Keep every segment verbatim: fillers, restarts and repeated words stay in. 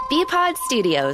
B-Pod Studios.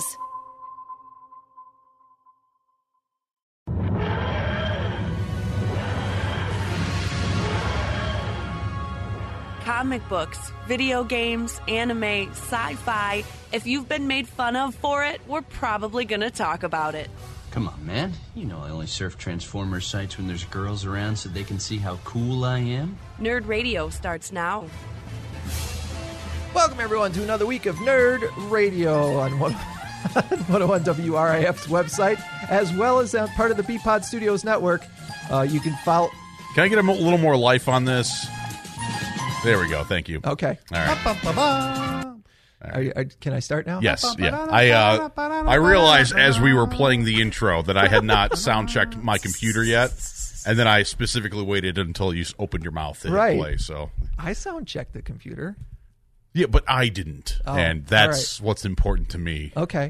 Comic books, video games, anime, sci-fi. If you've been made fun of for it, we're probably going to talk about it. Come on, man. You know I only surf Transformers sites when there's girls around so they can see how cool I am. Nerd Radio starts now. Welcome, everyone, to another week of Nerd Radio on one oh one W R I F's website, as well as uh, part of the B-Pod Studios network. Uh, you can follow... Can I get a mo- little more life on this? There we go. Thank you. Okay. All right. All right. Are you, are, can I start now? Yes. Yeah. I uh, I realized as we were playing the intro that I had not sound checked my computer yet, and then I specifically waited until you opened your mouth to right. hit play. So I sound checked the computer. Yeah, but I didn't, oh, and that's right. what's important to me. Okay.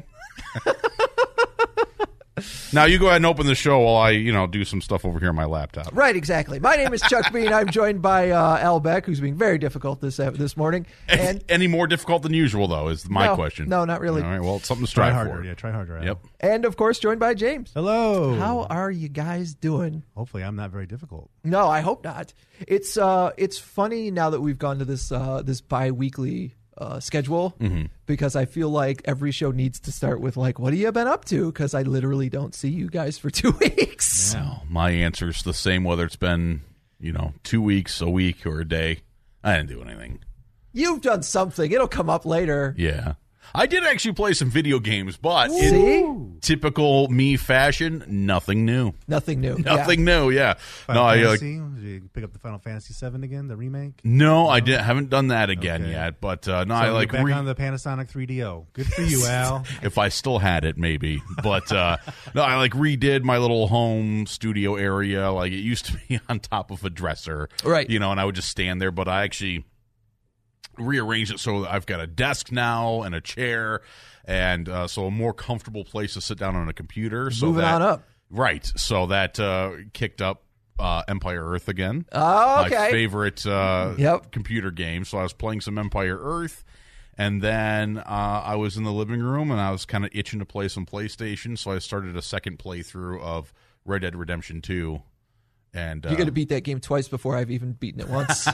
Now you go ahead and open the show while I, you know, do some stuff over here on my laptop. Right, exactly. My name is Chuck Bean. I'm joined by uh, Al Beck, who's being very difficult this uh, this morning. And any more difficult than usual, though, is my no, question. No, not really. All right, well, it's something to strive try harder, for. Yeah, try harder. Al. Yep. And of course, joined by James. Hello. How are you guys doing? Hopefully, I'm not very difficult. No, I hope not. It's uh, it's funny now that we've gone to this uh, this bi-weekly Uh, schedule mm-hmm. because I feel like every show needs to start with like, what have you been up to? Because I literally don't see you guys for two weeks. Yeah. No, my answer's the same whether it's been, you know, two weeks, a week, or a day. I didn't do anything. You've done something. It'll come up later. Yeah. I did actually play some video games, but See? in typical me fashion, nothing new. Nothing new. Nothing yeah. new, yeah. Final no, Fantasy? I like, Did you pick up the Final Fantasy seven again, the remake? No, I didn't. Haven't done that again Okay. yet. But uh, no, So I like you're back re- on the Panasonic three D O. Good for you, Al. if I still had it, maybe. But uh, no, I like redid my little home studio area. Like it used to be on top of a dresser, Right. You know, and I would just stand there. But I actually rearranged it so that I've got a desk now and a chair, and uh, so a more comfortable place to sit down on a computer. So Moving that, on up. Right. So that uh, kicked up uh, Empire Earth again. Oh, okay. My favorite uh, Yep. computer game. So I was playing some Empire Earth, and then uh, I was in the living room, and I was kind of itching to play some PlayStation, so I started a second playthrough of Red Dead Redemption two. And uh, You're going to beat that game twice before I've even beaten it once.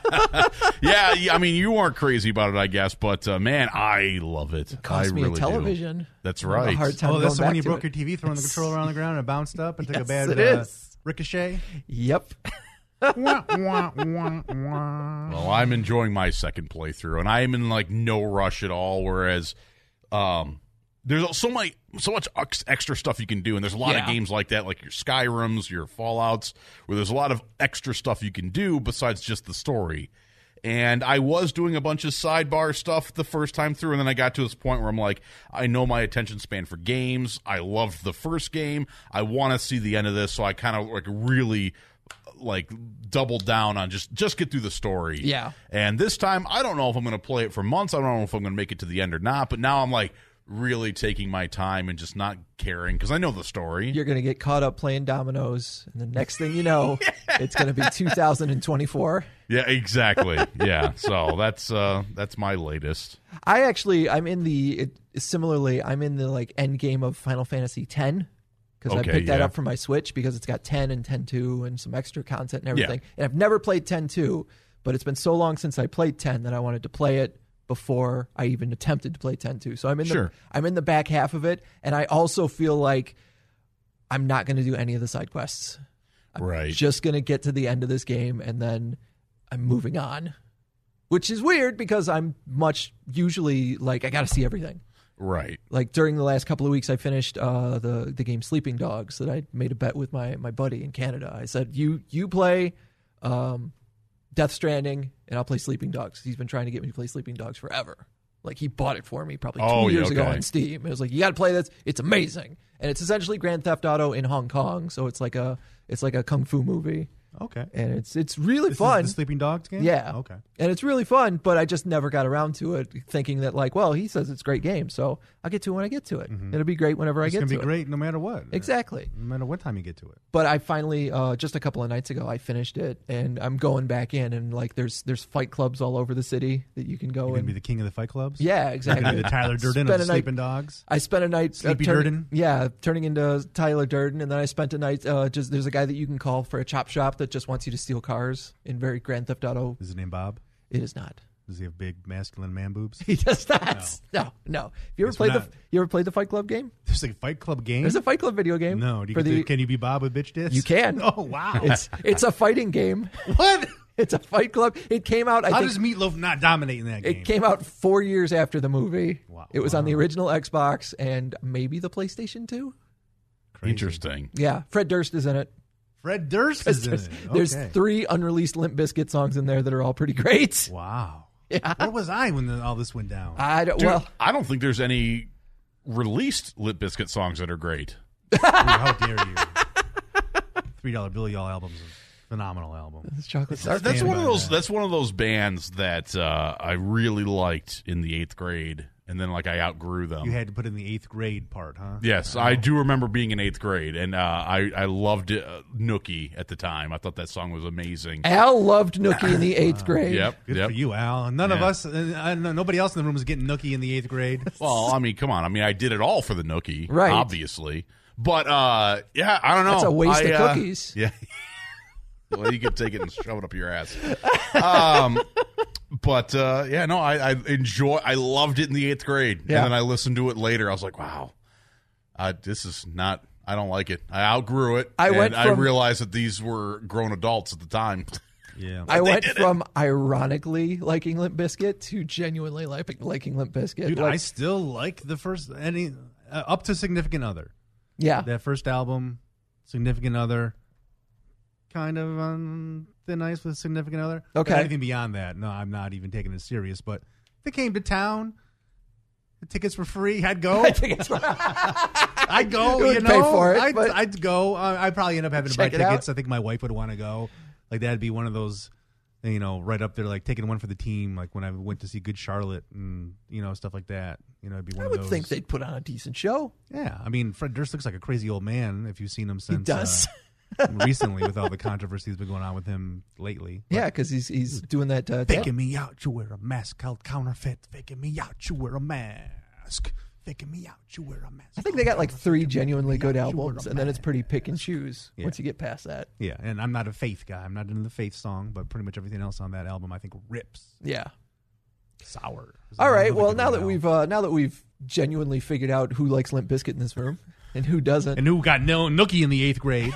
yeah, yeah, I mean, you weren't crazy about it, I guess, but uh, man, I love it. It cost I me really a television. Do. That's I have a right. hard time Oh, that's going the one back you to broke it. your T V, throwing the controller around the ground and it bounced up and took Yes, a bad it uh, is. ricochet? Yep. Wah, wah, wah, wah. Well, I'm enjoying my second playthrough, and I am in like no rush at all. Whereas, um, there's so many, so much ex- extra stuff you can do, and there's a lot Yeah. of games like that, like your Skyrims, your Fallouts, where there's a lot of extra stuff you can do besides just the story. And I was doing a bunch of sidebar stuff the first time through, and then I got to this point where I'm like, I know my attention span for games. I loved the first game. I want to see the end of this, so I kind of like really like doubled down on just just get through the story. Yeah. And this time, I don't know if I'm going to play it for months. I don't know if I'm going to make it to the end or not. But now I'm like really taking my time and just not caring because I know the story. You're going to get caught up playing dominoes, and the next thing you know, it's going to be two thousand twenty-four. Yeah, exactly. Yeah. So that's uh, that's my latest. I actually, I'm in the, it, similarly, I'm in the like end game of Final Fantasy X because Okay, I picked that yeah. up for my Switch because it's got ten and ten two and some extra content and Yeah. everything. And I've never played ten two, but it's been so long since I played ten that I wanted to play it before I even attempted to play ten two. So I'm in Sure. the I'm in the back half of it, and I also feel like I'm not going to do any of the side quests. I'm Right. just going to get to the end of this game, and then I'm moving on, which is weird because I'm much usually like I got to see everything. Right. Like during the last couple of weeks, I finished uh, the the game Sleeping Dogs that I made a bet with my my buddy in Canada. I said, "You you play um, Death Stranding, and I'll play Sleeping Dogs." He's been trying to get me to play Sleeping Dogs forever. Like he bought it for me probably two Oh, yeah, years ago okay. on Steam. It was like, "You got to play this. It's amazing." And it's essentially Grand Theft Auto in Hong Kong, so it's like a it's like a kung fu movie. Okay. and it's it's really This fun. is the Sleeping Dogs game? Yeah. Okay. And it's really fun, but I just never got around to it, thinking that like, well, he says it's a great game, so I'll get to it when I get to it. It'll be great whenever It's I going get to to be it. great no matter what. Exactly. No matter what time you get to it. But I finally, uh, just a couple of nights ago, I finished it, and I'm going back in, and like, there's there's fight clubs all over the city that you can go You're and going to be the king of the fight clubs? yeah, You're going exactly. to be the Tyler Durden Spend of a the night- Sleeping Dogs? I spent a night uh, Sleepy turn- Durden? Yeah, turning into Tyler Durden, and then I spent a night. Uh, just there's a guy that you can call for a chop shop that just wants you to steal cars in very Grand Theft Auto. Is his name Bob? It is not. Does he have big masculine man boobs? He does not. No, no. Have you ever Guess we're played the not- You ever played the Fight Club game? There's a Fight Club game? There's a Fight Club video game. No. Do you for get the. to- can you be Bob with bitch tits? You can. Oh, wow. It's it's a fighting game. what? It's a Fight Club. It came out. I How think does Meatloaf not dominate in that game? it came out four years after the movie. Wow. It was on the Wow. original Xbox and maybe the PlayStation two. Crazy. Interesting. Yeah, Fred Durst is in it. Fred Durst is in There's, it. there's Okay. three unreleased Limp Bizkit songs in there that are all pretty great. Wow. Yeah. Where was I when the, all this went down? I don't, Dude, well, I don't think there's any released Limp Bizkit songs that are great. Ooh, how dare you? Three Dollar Bill Y'all album's a phenomenal album. it's chocolate Starfish. That's Stand one of by those. that. That's one of those bands that uh, I really liked in the eighth grade, and then like I outgrew them. You had to put in the eighth grade part, huh? Yes, I do remember being in eighth grade, and uh, I I loved it, uh, Nookie at the time. I thought that song was amazing. Al loved Nookie in the eighth grade. Yep, Good yep. for you, Al. None of Yeah. us, uh, uh, no- nobody else in the room was getting Nookie in the eighth grade. Well, I mean, come on. I mean, I did it all for the Nookie, Right. obviously. But uh, yeah, I don't know. That's a waste I, of uh, cookies. Yeah. Well, you can take it and shove it up your ass. Um, but uh, yeah, no, I, I enjoy. I loved it in the eighth grade, Yeah. and then I listened to it later. I was like, wow, uh, this is not. I don't like it. I outgrew it. I and went I from- realized that these were grown adults at the time. Yeah. I they went did it. from ironically liking Limp Bizkit to genuinely liking, liking Limp Bizkit. Dude, Like, I still like the first, any uh, up to Significant Other. yeah. That first album, Significant Other, kind of on thin ice with Significant Other. But Okay. anything beyond that, no, I'm not even taking it serious. But if they came to town, the tickets were free. I'd go. I think it's I'd go. You You, would know, pay for it, I'd, but- I'd go. Uh, I'd probably end up having to buy Check it out. tickets. I think my wife would want to go. Like that'd be one of those, you know, right up there, like taking one for the team. Like when I went to see Good Charlotte and you know stuff like that. You know, it'd be one I of would those. think they'd put on a decent show. Yeah, I mean, Fred Durst looks like a crazy old man. If you've seen him since He does. uh, recently, with all the controversy that's been going on with him lately. Yeah, because he's he's doing that. Uh, Faking me out, you wear a mask called counterfeit. Faking me out, you wear a mask. Faking me out, you wear a mask. I think they got like three genuinely good Yeah, you were albums, a and then it's man. pretty pick and choose Yeah. once you get past that. Yeah, and I'm not a Faith guy. I'm not into the Faith song, but pretty much everything else on that album I think rips. Yeah. Sour. It's All right. another Well, good now one that now. we've uh, now that we've genuinely figured out who likes Limp Bizkit in this room and who doesn't, and who got no Nookie in the eighth grade?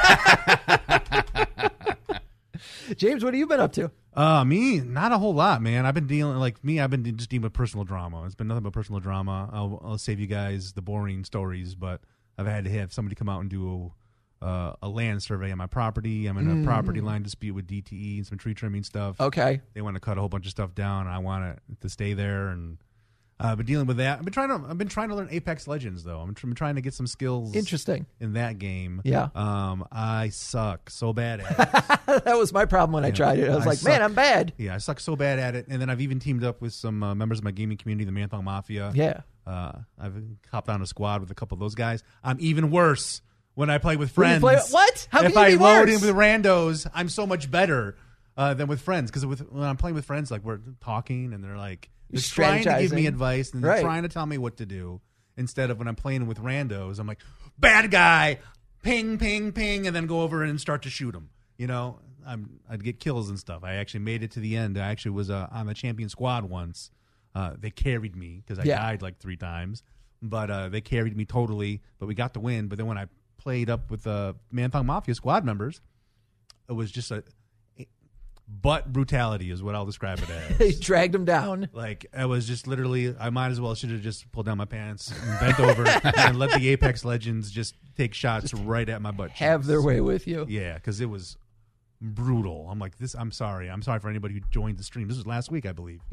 James, what have you been up to? Uh, me, not a whole lot, man. I've been dealing, like me, I've been just dealing with personal drama. It's been nothing but personal drama. I'll, I'll save you guys the boring stories, but I've had to have somebody come out and do a, uh, a land survey on my property. I'm in a property line dispute with D T E and some tree trimming stuff. Okay. They want to cut a whole bunch of stuff down, and I want it to stay there. And uh, I've been dealing with that. I've been trying to, I've been trying to learn Apex Legends though. I'm, tr- I'm trying to get some skills. Interesting. In that game. Yeah. Um, I suck so bad at it. That was my problem when I Yeah. tried it. I was I like, man, suck. I'm bad. Yeah, I suck so bad at it. And then I've even teamed up with some uh, members of my gaming community, the Manthong Mafia. Yeah. Uh, I've hopped on a squad with a couple of those guys. I'm even worse when I play with When you friends. play- what? How if can you I be load worse? in with randos, I'm so much better uh, than with friends. Because with when I'm playing with friends, like we're talking and they're like You're they're trying to give me strategizing. advice and Right. they're trying to tell me what to do. Instead of when I'm playing with randos, I'm like, bad guy, ping, ping, ping, and then go over and start to shoot him. You know, I'm, I'd get kills and stuff. I actually made it to the end. I actually was uh, on the champion squad once. Uh, they carried me because I Yeah. died like three times, but uh, they carried me totally. But we got the win. But then when I played up with the uh, Manthong Mafia squad members, it was just a butt brutality is what I'll describe it They as. dragged him down. Like I was just literally, I might as well should have just pulled down my pants and bent over and let the Apex Legends just take shots right at my butt. Have cheeks. their way with you. Yeah, because it was brutal. I'm like this. I'm sorry. I'm sorry for anybody who joined the stream. This was last week, I believe. Yeah.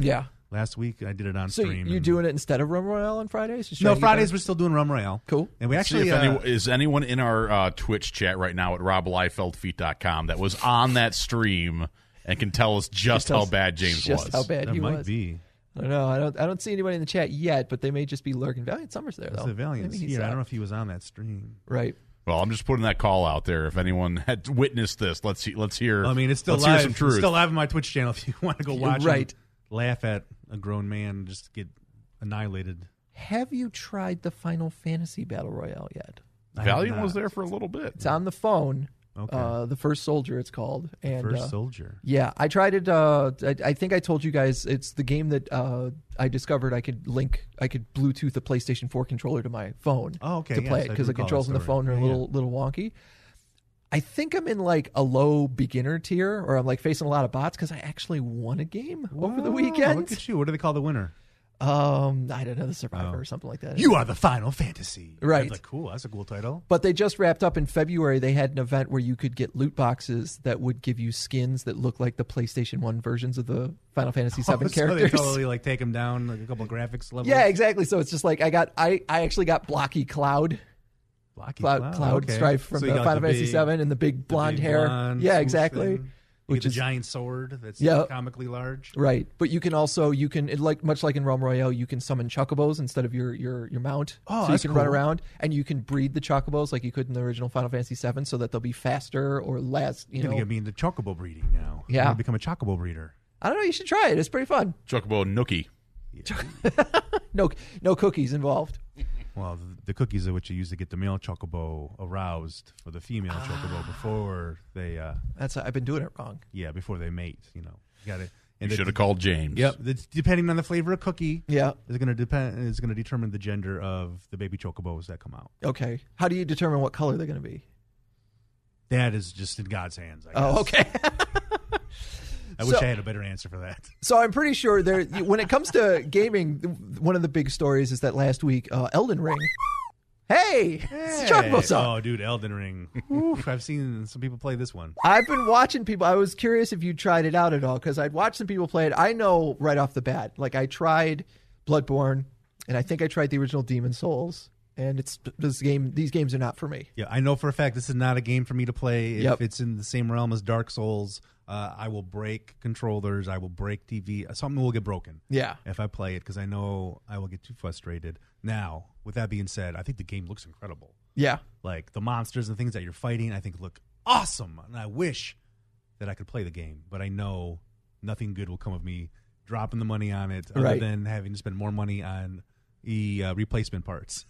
last week. I did it on So stream. you're and- doing it instead of Rum Royale on Fridays? Just No, trying to get Fridays that- we're still doing Rum Royale. Cool. And we See actually if uh, anyone, is anyone in our uh, Twitch chat right now at rob liefeld feet dot com that was on that stream and can tell us just tell how us bad James just was. how bad that he might was. be. I don't know. I don't. I don't see anybody in the chat yet, but they may just be lurking. Valiant Summer's there That's though. the Valiant's Maybe he's here. I out. don't know if he was on that stream. Right. Well, I'm just putting that call out there. If anyone had witnessed this, let's see. Let's hear. I mean, it's still let's live. Hear some truth. It's still live on my Twitch channel if you want to go watch right. him laugh at a grown man and just get annihilated. Have you tried the Final Fantasy Battle Royale yet? I have Valiant not. was there for a little bit. It's on the phone. Okay. Uh, the First Soldier, it's called. And First uh, Soldier. yeah, I tried it. Uh, I, I think I told you guys it's the game that uh, I discovered I could link, I could Bluetooth a PlayStation four controller to my phone Oh, okay, to yes, play I it do because the recall that controls on the story. phone are a Yeah, little little wonky. I think I'm in like a low beginner tier, or I'm like facing a lot of bots because I actually won a game over the Wow, weekend. Look at you. What do they call the winner? Um, I don't know, the Survivor Oh. or something like that. You are the Final Fantasy. Right. That's like, cool. That's a cool title. But they just wrapped up in February. They had an event where you could get loot boxes that would give you skins that look like the PlayStation one versions of the Final Fantasy seven Oh, so characters. they totally like take them down like a couple of graphics levels. Yeah, exactly. So it's just like I got, I, I actually got Blocky Cloud, Blocky Cloud, Cloud, Cloud okay. Strife from So you the got Final the Fantasy big- seven and the big the blonde big hair. blonde Yeah, swoosh exactly. thing. You Which get the is giant sword that's Yeah. comically large. right. But you can also you can it like much like in Realm Royale, you can summon chocobos instead of your your your mount. Oh, so you that's can run cool. around and you can breed the chocobos like you could in the original Final Fantasy seven, so that they'll be faster or less. You You're know, gonna get me into chocobo breeding now. Yeah. I'm gonna become a chocobo breeder. I don't know. You should try it. It's pretty fun. Chocobo Nookie. No no cookies involved. Well, the, the cookies are what you use to get the male chocobo aroused for the female Ah. chocobo before they, uh, That's I've been doing it wrong. yeah, before they mate. You know, you got it. You should have called James. Yep. It's depending on the flavor of cookie. Yeah. Is going to depend. Is going to determine the gender of the baby chocobos that come out. Okay. How do you determine what color they're going to be? That is just in God's hands. I guess. Oh, okay. I wish So- I had a better answer for that. So I'm pretty sure there. When it comes to gaming, one of the big stories is that last week, uh, Elden Ring. Hey, it's Chocobo song. Oh, dude, Elden Ring. Oof, I've seen some people play this one. I've been watching people. I was curious if you tried it out at all because I'd watched some people play it. I know right off the bat. Like I tried Bloodborne, and I think I tried the original Demon Souls, and it's this game. These games are not for me. Yeah, I know for a fact this is not a game for me to play. If Yep. it's in the same realm as Dark Souls, uh, I will break controllers. I will break T V. Something will get broken. Yeah. If I play it because I know I will get too frustrated. Now, with that being said, I think the game looks incredible. Yeah. Like the monsters and things that you're fighting, I think look awesome. And I wish that I could play the game, but I know nothing good will come of me dropping the money on it other Right. than having to spend more money on the uh, replacement parts.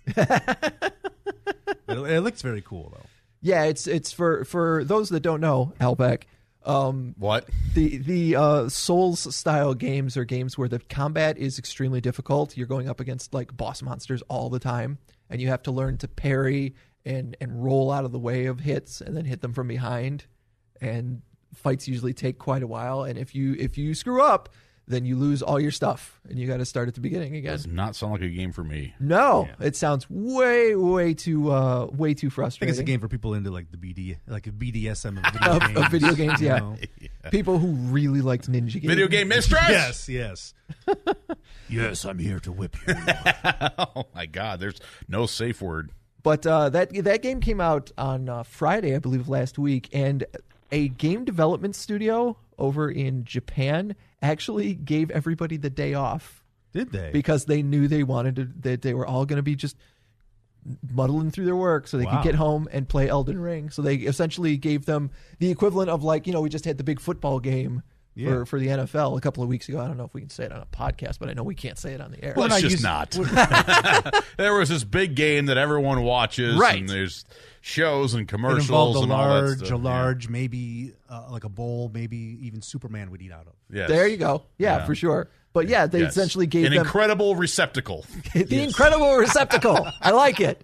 it, it looks very cool though. Yeah. It's it's for for those that don't know, Albeck. Um, What? The the uh, Souls style games are games where the combat is extremely difficult. You're going up against like boss monsters all the time, and you have to learn to parry and and roll out of the way of hits, and then hit them from behind. And fights usually take quite a while. And if you if you screw up, then you lose all your stuff, and you got to start at the beginning again. Does not sound like a game for me. No, Yeah. it sounds way way too uh, way too I think frustrating. it's a game for people into like the B D, like a B D S M of video Of- games. of video games, you yeah. know? People who really liked ninja games. Video game mistress? Yes, yes. yes, I'm here to whip you. Oh my God! There's no safe word. But uh, that that game came out on uh, Friday, I believe, last week, and a game development studio over in Japan actually gave everybody the day off Did they? because they knew they wanted to. That they were all going to be just muddling through their work so they Wow. could get home and play Elden Ring. So they essentially gave them the equivalent of like you know we just had the big football game. Yeah. For, for the N F L a couple of weeks ago. I don't know if we can say it on a podcast, but I know we can't say it on the air. Let's not just use- not. there was this big game that everyone watches, Right. and there's shows and It commercials involved a and all that large, stuff. a large, maybe uh, like a bowl, maybe even Superman would eat out of. Yeah. Yes. There you go. Yeah, Yeah. for sure. But yeah, they Yes. essentially gave an them incredible receptacle. the incredible receptacle. I like it.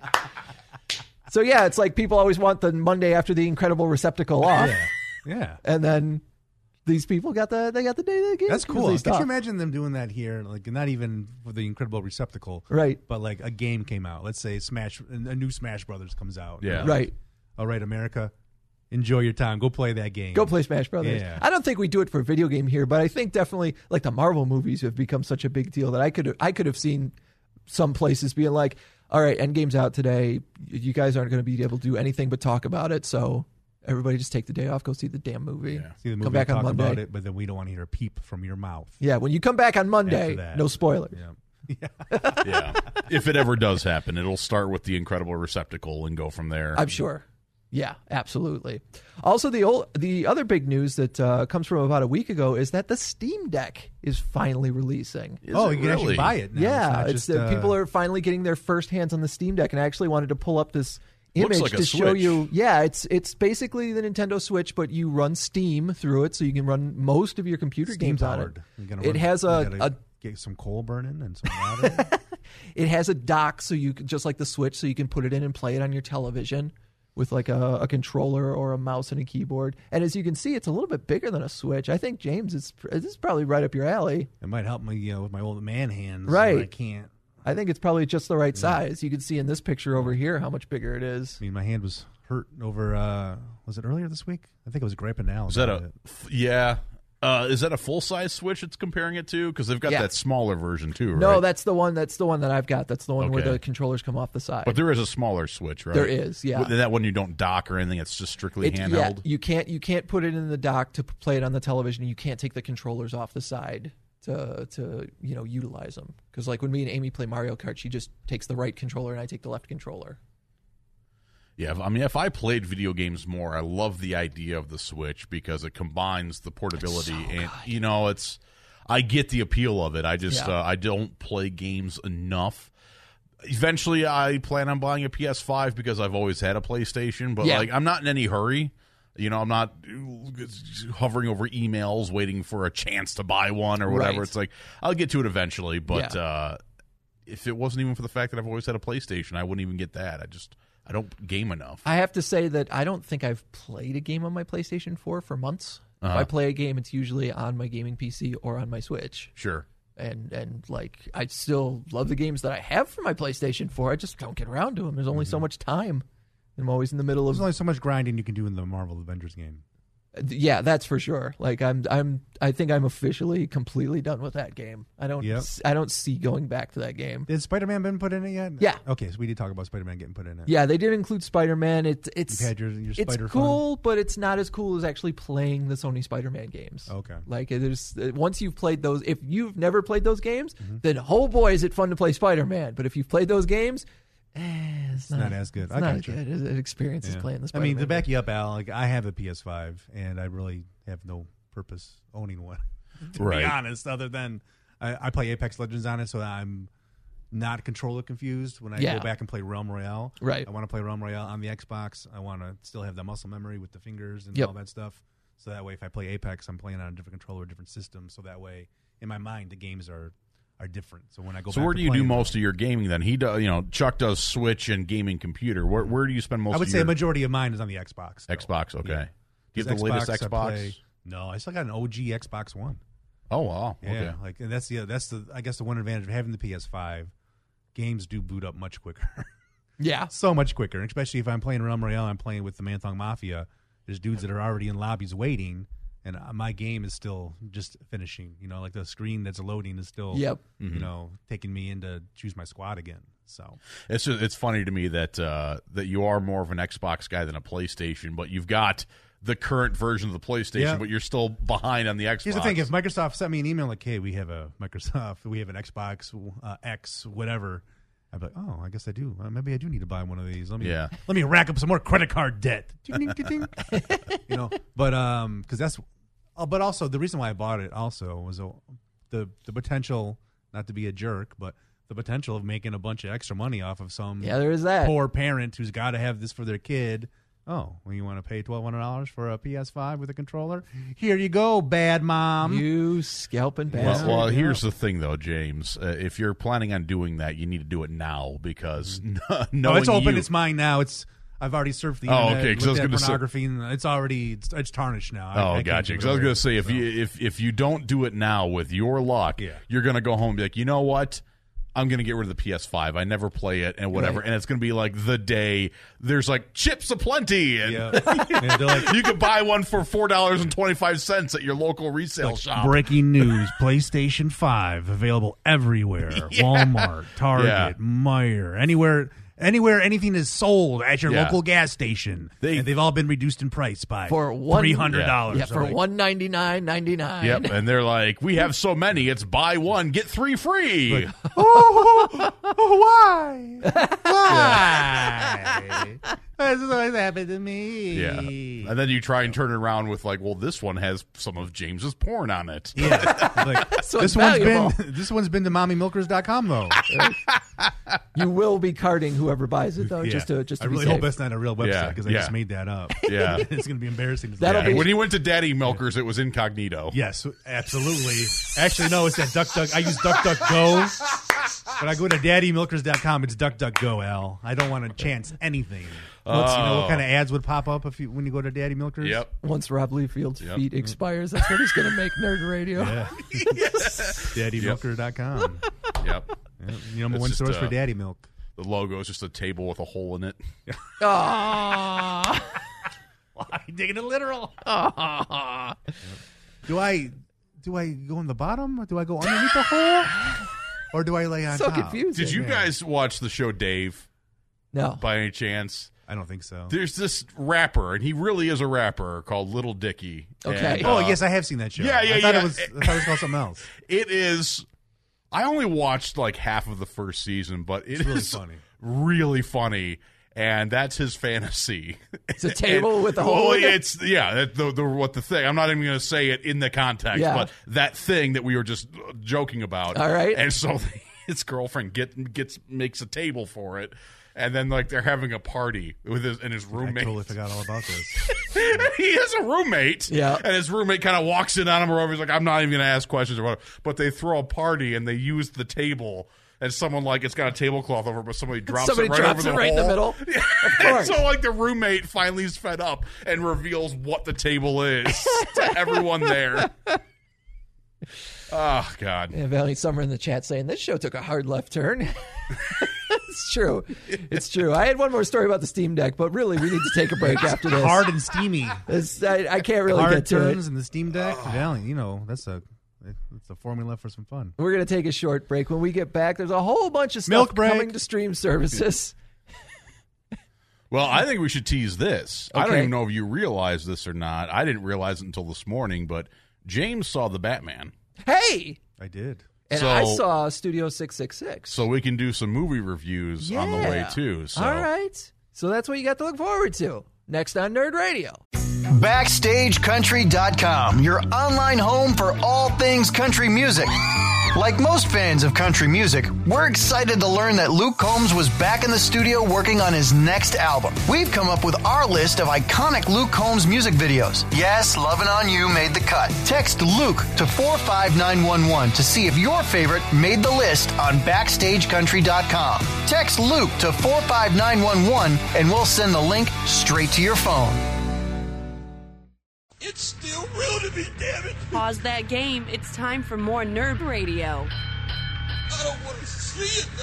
So yeah, it's like people always want the Monday after the incredible receptacle off, Yeah, yeah. and then these people got the they got the day they game. That's cool. Could Stuff. you imagine them doing that here? Like, not even for the incredible receptacle, Right. But like a game came out. Let's say Smash, a new Smash Brothers comes out. Yeah. Like, Right. all right, America, enjoy your time. Go play that game. Go play Smash Brothers. Yeah. I don't think we do it for a video game here, but I think definitely like the Marvel movies have become such a big deal that I could I could have seen some places being like, all right, Endgame's out today. You guys aren't going to be able to do anything but talk about it, so everybody just take the day off, go see the damn movie. Yeah. See the movie, come back talk on Monday. about it, but then we don't want to hear a peep from your mouth. Yeah, when you come back on Monday, After that. no spoilers. Yeah. Yeah. If it ever does happen, it'll start with the Incredible Receptacle and go from there. I'm sure. Yeah, absolutely. Also, the old, the other big news that uh, comes from about a week ago is that the Steam Deck is finally releasing. Is oh, it you can actually really? buy it now. Yeah, it's, not it's, just, uh, uh, people are finally getting their first hands on the Steam Deck, and I actually wanted to pull up this Looks image like a to show Switch. you. Yeah, it's it's basically the Nintendo Switch, but you run Steam through it, so you can run most of your computer Steam games on it. powered. You gotta It run- has you a- gotta a- get some coal burning and some water. It has a dock, so you can, just like the Switch, so you can put it in and play it on your television with like a, a controller or a mouse and a keyboard. And as you can see, it's a little bit bigger than a Switch. I think, James, it's this is probably right up your alley. It might help me, you know, with my old man hands. Right. I can't. I think it's probably just the right size. You can see in this picture over here how much bigger it is. I mean, my hand was hurt over. Uh, was it earlier this week? I think it was griping now. Is that about a it. f- yeah? Uh, is that a full size Switch it's comparing it to? Because they've got Yeah. that smaller version too, right? No, that's the one. That's the one that I've got. That's the one where Okay. the controllers come off the side. But there is a smaller Switch, right? There is, yeah. With that one you don't dock or anything; it's just strictly It- yeah, handheld. you can't you can't put it in the dock to p- play it on the television. You can't take the controllers off the side to to you know utilize them. Because like when me and Amy play Mario Kart, she just takes the right controller and I take the left controller. Yeah, I mean, if I played video games more, I love the idea of the Switch because it combines the portability and you know, it's. I get the appeal of it. I just Yeah. uh, I don't play games enough. Eventually, I plan on buying a P S five because I've always had a PlayStation, but Yeah. like I'm not in any hurry. You know, I'm not hovering over emails waiting for a chance to buy one or whatever. Right. It's like I'll get to it eventually, but Yeah. uh, if it wasn't even for the fact that I've always had a PlayStation, I wouldn't even get that. I just I don't game enough. I have to say that I don't think I've played a game on my PlayStation four for months. Uh-huh. If I play a game, it's usually on my gaming P C or on my Switch. Sure. And and like I still love the games that I have for my PlayStation four. I just don't get around to them. There's only so much time. I'm always in the middle of There's only so much grinding you can do in the Marvel Avengers game. yeah, that's for sure. Like I'm I'm I think I'm officially completely done with that game. I don't Yep. s- I don't see going back to that game. Did Spider-Man been put in it yet? Yeah. Okay, so we did talk about Spider-Man getting put in it. Yeah, they did include Spider-Man. It's it's You've had your, your it's Spider cool, but it's not as cool as actually playing the Sony Spider-Man games. Okay. Like there's once you've played those, if you've never played those games, then oh boy, is it fun to play Spider-Man. But if you've played those games, eh, it's, not as good. It's I not got as you. good as an experience as Yeah. playing the I Spider-Man. mean, to back game. you up, Al, like I have a P S five, and I really have no purpose owning one. To Right. be honest, other than I, I play Apex Legends on it, so I'm not controller confused when I Yeah. go back and play Realm Royale. Right. I want to play Realm Royale on the Xbox. I want to still have the muscle memory with the fingers and Yep. all that stuff. So that way, if I play Apex, I'm playing on a different controller, different system. So that way, in my mind, the games are are different. So when I go, So back where to do you do playing them- most of your gaming then? He does, you know, Chuck does Switch and gaming computer. Where where do you spend most I would of say your a majority of mine is on the Xbox. still. Xbox? Okay. Yeah. Do you have the latest I Xbox? play- no, I still got an O G Xbox One. Oh wow. Yeah, Okay. like and that's the that's the I guess the one advantage of having the P S five. Games do boot up much quicker, yeah, so much quicker. Especially if I'm playing Realm Royale, I'm playing with the Manthong Mafia. There's dudes that are already in lobbies waiting, and uh, my game is still just finishing. You know, like the screen that's loading is still, Yep. you know, taking me in to choose my squad again. So It's just, it's funny to me that uh, that you are more of an Xbox guy than a PlayStation, but you've got the current version of the PlayStation, Yeah. but you're still behind on the Xbox. here's the thing: if Microsoft sent me an email like, "Hey, we have a Microsoft, we have an Xbox uh, X, whatever," I'd be like, "Oh, I guess I do. Uh, maybe I do need to buy one of these. Let me, Yeah. let me rack up some more credit card debt." Ding, ding, ding, ding. You know, but um, because that's, uh, but also the reason why I bought it also was uh, the the potential, not to be a jerk, but the potential of making a bunch of extra money off of some yeah, there is that. poor parent who's got to have this for their kid. Oh, well, you want to pay twelve hundred dollars for a P S five with a controller? Here you go, bad mom. You scalping Well, bastard. well, here's the thing, though, James. Uh, if you're planning on doing that, you need to do it now because no, knowing it's open. you- It's mine now. It's I've already surfed the Oh, internet, okay, 'cause I was looked at gonna say- pornography, and it's already it's, it's tarnished now. I- Oh, I can't gotcha. give Because it I was away. going to say, if So, you if if you don't do it now with your luck, Yeah. you're going to go home and be like, you know what? I'm going to get rid of the P S five. I never play it and whatever. Right. And it's going to be like the day there's like chips aplenty. And Yeah. Yeah, they're like, you can buy one for four dollars and twenty-five cents at your local resale shop. breaking news: PlayStation five available everywhere. Walmart, Target, Yeah. Meijer, anywhere, anywhere anything is sold at your Yeah. local gas station. They- and they've all been reduced in price by For one- three hundred dollars. Yeah, for one ninety nine ninety nine. Yep. And they're like, we have so many. It's buy one, get three free. oh, why? Why? This is always happened to me. yeah. And then you try and turn it around with like, well, this one has some of James's porn on it. Yeah. Like, So this it's one's valuable. been this one's been to mommy milkers dot com though. You will be carding whoever buys it though, Yeah. just to just to I be really safe. hope that's not a real website Yeah, because I yeah. just made that up. Yeah. It's going to be embarrassing. To That'll say. Yeah. be- When he went to Daddy Milkers, it was incognito. Yes, absolutely. Actually, no, it's that Duck Duck. I use DuckDuckGo, but I go to daddy milkers dot com. It's DuckDuckGo, Al. I don't want to chance anything. What's, you know, what kind of ads would pop up if you when you go to Daddy Milkers? Yep. Once Rob Liefield's Yep. feet expires, that's what he's going to make Nerd Radio. Yeah. daddy milker dot com. Yep. Yeah, number It's one just, source uh, for daddy milk. The logo is just a table with a hole in it. Aww. Why digging it literal? Do I do I go in the bottom or do I go underneath the hole? Or do I lay on So top? confusing. Did you Yeah. guys watch the show Dave No. by any chance? I don't think so. There's this rapper, and he really is a rapper called Little Dicky. Okay. And, Oh, uh, yes, I have seen that show. yeah, yeah, I thought yeah. It was, I thought it was called something else. It is. I only watched like half of the first season, but it It's really is funny. really funny, and that's his fantasy. It's a table with a Well, hole in it? it's yeah. that- The, the what the thing? I'm not even going to say it in the context, Yeah. but that thing that we were just joking about. All right. And so his girlfriend get gets makes a table for it, and then like they're having a party with his and his I roommate. totally forgot all about this. He has a roommate. Yeah. And his roommate kind of walks in on him or whatever. He's like, I'm not even going to ask questions or whatever. But they throw a party and they use the table. And someone, like, it's got a tablecloth over, but somebody drops Somebody it right drops over it the right in the hole. middle. Yeah. Of And course. so, like, the roommate finally is fed up and reveals what the table is to everyone there. Oh, God. Yeah, Valiant Summer in the chat saying this show took a hard left turn. It's true. It's true. I had one more story about the Steam Deck, but really we need to take a break after this. Hard and steamy. It's- I, I can't really Hard get to turns it. in the Steam Deck. Valiant, you know, that's a that's a formula for some fun. We're going to take a short break. When we get back, there's a whole bunch of stuff Milk break. coming to stream services. Well, I think we should tease this. I don't Okay. even know if you realize this or not. I didn't realize it until this morning, but James saw the Batman. Hey! I did. And So- I saw Studio six six six. So we can do some movie reviews on the way, Yeah. too. So. All right. So that's what you got to look forward to next on Nerd Radio. Backstage Country dot com, your online home for all things country music. Like most fans of country music, we're excited to learn that Luke Combs was back in the studio working on his next album. We've come up with our list of iconic Luke Combs music videos. Yes, Lovin' On You made the cut. Text Luke to four five nine one one to see if your favorite made the list on Backstage Country dot com. Text Luke to four five nine one one and we'll send the link straight to your phone. It's still real to me, damn it. Pause that game. It's time for more Nerd Radio. I don't want to see it.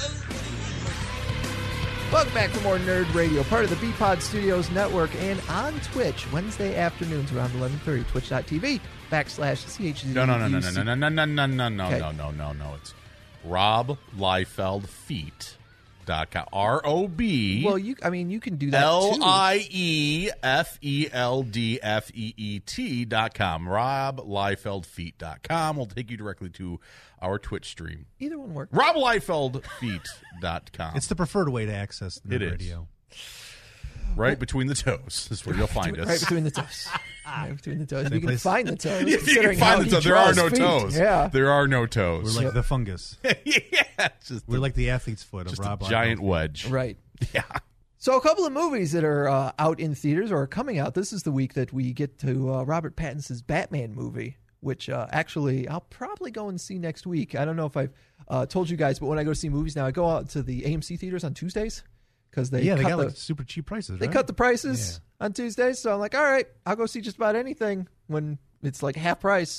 Welcome back to more Nerd Radio, part of the B-Pod Studios Network, and on Twitch, Wednesday afternoons around eleven thirty, twitch dot t v backslash C H Z. No, no, no, no, no, no, no, no, no, no, no, no, Okay. no, no, no, no. It's Rob Liefeld Feet dot com. R O B Well, you, I mean, you can do that L too. I E F E L D F E E T dot com. Rob Liefeld Feet dot com will take you directly to our Twitch stream. Either one works. Rob Liefeld Feet dot com. It's the preferred way to access Nerd It is. Radio. right between the toes. Is where you'll find us. Right between the toes. Right between the toes. Same You can place. find the toes. If you can considering how find the he toes, there are draws no feet. toes. Yeah. There are no We're toes. like the fungus. yeah, it's just We're a, like the athlete's foot of just Rob. a giant wedge. Right. Yeah. So a couple of movies that are uh, out in theaters or are coming out. This is the week that we get to uh, Robert Pattinson's Batman movie, which uh, actually I'll probably go and see next week. I don't know if I've uh, told you guys, but when I go to see movies now, I go out to the A M C theaters on Tuesdays because they yeah, they cut got the, like super cheap prices. they right? cut the prices on Tuesdays. So I'm like, all right, I'll go see just about anything when it's like half price.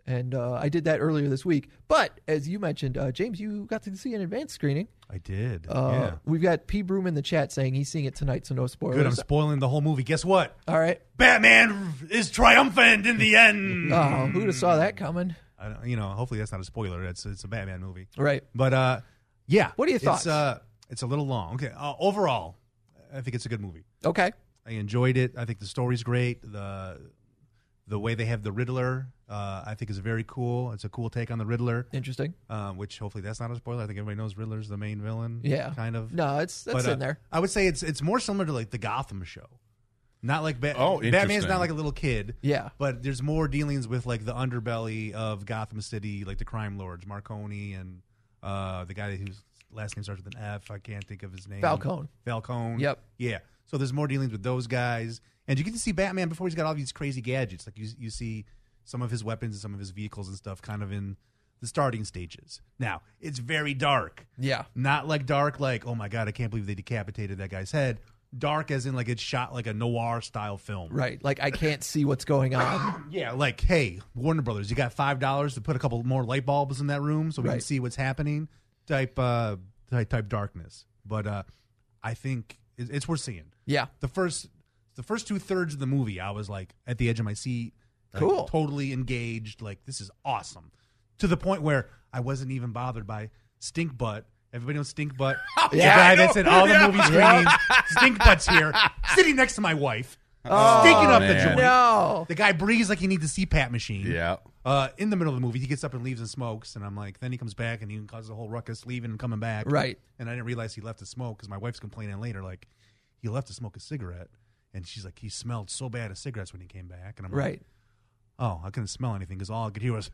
and uh, I did that earlier this week. But as you mentioned, uh, James, you got to see an advanced screening. I did. Uh, yeah. We've got P. Broom in the chat saying he's seeing it tonight, so no spoilers. Good. I'm spoiling the whole movie. Guess what? All right. Batman is triumphant in the end. Oh, who'd have saw that coming? I don't, you know, hopefully that's not a spoiler. It's it's a Batman movie. Right. But uh, yeah. What are your thoughts? It's, uh, it's a little long. Okay. Uh, overall, I think it's a good movie. Okay. I enjoyed it. I think the story's great. The the way they have the Riddler, uh, I think is very cool. It's a cool take on the Riddler. Interesting. Um, which hopefully that's not a spoiler. I think everybody knows Riddler's the main villain. Yeah. Kind of. No, it's that's But, uh, in there. I would say it's it's more similar to like the Gotham show. Not like ba- Oh, Batman's interesting. not like a little kid. Yeah. But there's more dealings with like the underbelly of Gotham City, like the crime lords, Marconi and uh, the guy whose last name starts with an F. I can't think of his name. Falcone. Falcone. Yep. Yeah. So there's more dealings with those guys, and you get to see Batman before he's got all these crazy gadgets. Like you, you see some of his weapons and some of his vehicles and stuff, kind of in the starting stages. Now it's very dark. Yeah. Not like dark, like oh my god, I can't believe they decapitated that guy's head. Dark as in like it's shot like a noir style film. Right. Like I can't see what's going on. Yeah, like, hey, Warner Brothers, you got five dollars to put a couple more light bulbs in that room so we can Right. see what's happening. Type, uh, type, type darkness. But uh, I think it, it's worth seeing. Yeah. The first, the first two thirds of the movie, I was like at the edge of my seat, like, Cool. totally engaged. Like this is awesome. To the point where I wasn't even bothered by Stink Butt. Everybody knows Stink Butt. The Yeah, guy I that's know. in all the Yeah. movie screenings. Stink Butt's here, sitting next to my wife, stinking up the man. joint. No. The guy breathes like he needs a C PAP machine. Yeah. Uh, in the middle of the movie, he gets up and leaves and smokes, and I'm like, then he comes back and he causes a whole ruckus, leaving and coming back. Right. And I didn't realize he left to smoke because my wife's complaining later, like he left to smoke a cigarette, and she's like, he smelled so bad of cigarettes when he came back, and I'm Right. like, oh, I couldn't smell anything because all I could hear was.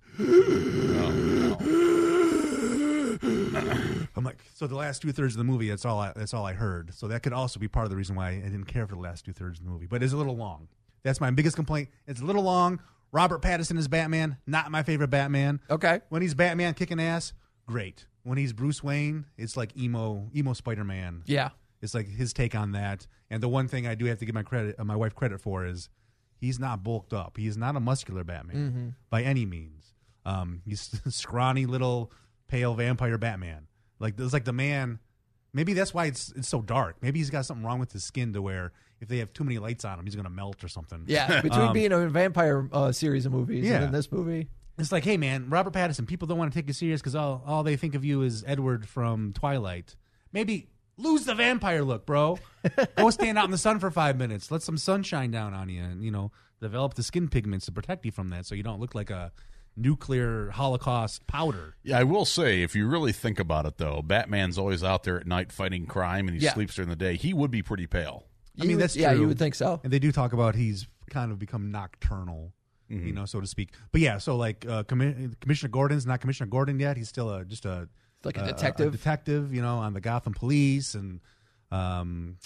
I'm like, so the last two thirds of the movie, that's all I, that's all I heard. So that could also be part of the reason why I didn't care for the last two thirds of the movie. But it's a little long. That's my biggest complaint. It's a little long. Robert Pattinson is Batman. Not my favorite Batman. Okay. When he's Batman kicking ass, great. When he's Bruce Wayne, it's like emo, emo Spider-Man. Yeah. It's like his take on that. And the one thing I do have to give my credit, uh, my wife credit for is he's not bulked up. He's not a muscular Batman Mm-hmm. by any means. Um, he's scrawny little pale vampire Batman. Like it's like the man. Maybe that's why it's it's so dark. Maybe he's got something wrong with his skin to where if they have too many lights on him, he's going to melt or something. Yeah. Between Um, being a vampire uh, series of movies Yeah. and then this movie. It's like, hey man, Robert Pattinson. People don't want to take you serious because all all they think of you is Edward from Twilight. Maybe lose the vampire look, bro. Go stand out in the sun for five minutes. Let some sun shine down on you, and you know, develop the skin pigments to protect you from that, so you don't look like a nuclear Holocaust powder. Yeah, I will say, if you really think about it, though, Batman's always out there at night fighting crime, and he Yeah. sleeps during the day. He would be pretty pale. I mean, You- that's yeah, true. you would think so. And they do talk about he's kind of become nocturnal, you know, so to speak. But yeah, so like uh, Commi- Commissioner Gordon's not Commissioner Gordon yet. He's still a, just a Like a a- detective. a detective, you know, on the Gotham Police, and um,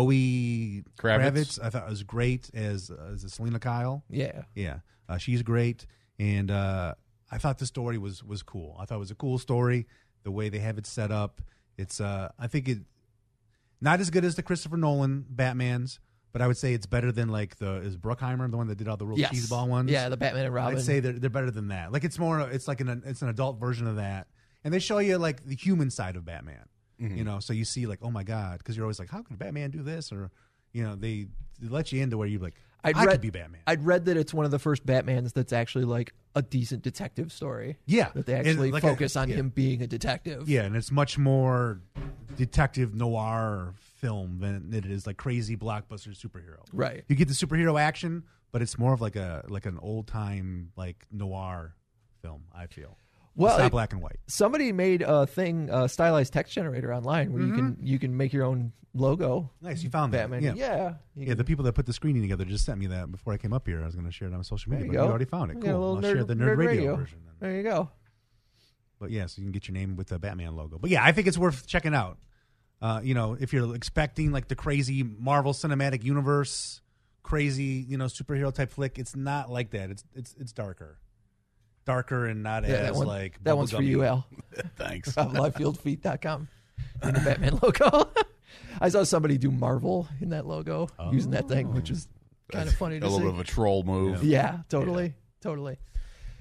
Zoe Kravitz. Kravitz. I thought was great as as a Selena Kyle. Yeah. Yeah, uh, she's great, and uh, I thought the story was was cool. I thought it was a cool story. The way they have it set up, it's uh, I think it not as good as the Christopher Nolan Batmans, but I would say it's better than like the is Bruckheimer, the one that did all the real Yes. cheeseball ones. Yeah, the Batman and Robin. I'd say they're they're better than that. Like it's more, it's like an it's an adult version of that, and they show you like the human side of Batman. You know, so you see like, oh my god, because you're always like, how could Batman do this? Or you know, they, they let you into where you're like, I'd I read, could be Batman. I'd read that it's one of the first Batmans that's actually like a decent detective story. Yeah. That they And actually like a- focus on yeah. him being a detective. Yeah, and it's much more detective noir film than it is like crazy blockbuster superhero. Right. You get the superhero action, but it's more of like a like an old time like noir film. I feel. Well, it's not it- black and white. Somebody made a thing, a stylized text generator online where you can you can make your own logo. Nice, you found that. Batman. Yeah. Yeah. You Yeah, can- the people that put the screening together just sent me that before I came up here. I was going to share it on social media, there but you you go. already found it. We got a Cool. little I'll nerd, share the Nerd, nerd Radio, version. Then. There you go. But yeah, so you can get your name with the Batman logo. But yeah, I think it's worth checking out. Uh, you know, if you're expecting like the crazy Marvel Cinematic Universe, crazy, you know, superhero type flick, it's not like that. It's it's it's darker, darker, and not Yeah, that as one, like that one's for bubblegummy. you, Al. Thanks. From live field feet dot com and the Batman logo. I saw somebody do Marvel in that logo using that thing, which is kind of funny to a see. little bit of a troll move. Yeah, totally, totally.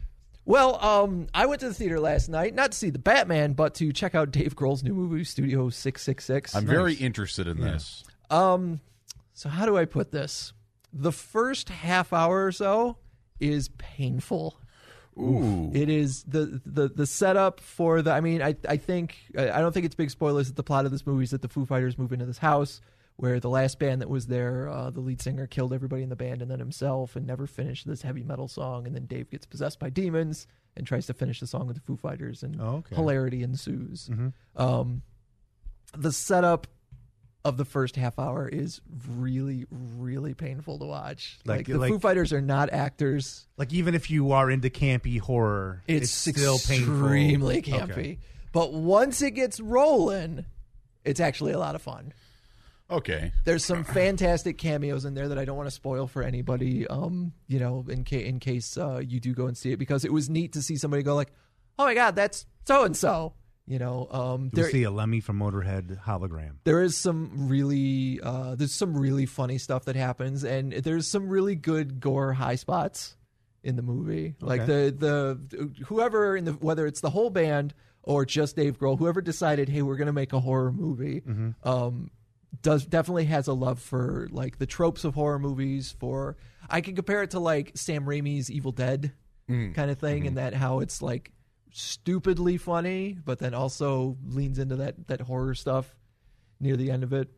Well, um, I went to the theater last night, not to see the Batman, but to check out Dave Grohl's new movie, Studio six six six. I'm very interested in Yeah. this. Um, so how do I put this? The first half hour or so is painful. Ooh. It is the, the the setup for the. I mean, I I think I don't think it's big spoilers that the plot of this movie is that the Foo Fighters move into this house where the last band that was there, uh, the lead singer killed everybody in the band and then himself and never finished this heavy metal song. And then Dave gets possessed by demons and tries to finish the song with the Foo Fighters, and Oh, okay. hilarity ensues. Mm-hmm. Um, the setup of the first half hour is really, really painful to watch. Like, Like- the like- Foo Fighters are not actors. Like even if you are into campy horror, It's, it's, still painful. extremely campy. Okay. But once it gets rolling, it's actually a lot of fun. Okay. There's some fantastic cameos in there that I don't want to spoil for anybody. Um, you know, in case in case uh, you do go and see it, because it was neat to see somebody go like, "Oh my God, that's so and so." You know, um, You there see a Lemmy from Motorhead hologram. there is some really uh, there's some really funny stuff that happens, and there's some really good gore high spots in the movie. Like the the whoever in the whether it's the whole band or just Dave Grohl, whoever decided, hey, we're gonna make a horror movie. Um, does definitely has a love for like the tropes of horror movies. For I can compare it to like Sam Raimi's Evil Dead kind of thing, and that how it's like stupidly funny, but then also leans into that that horror stuff near the end of it.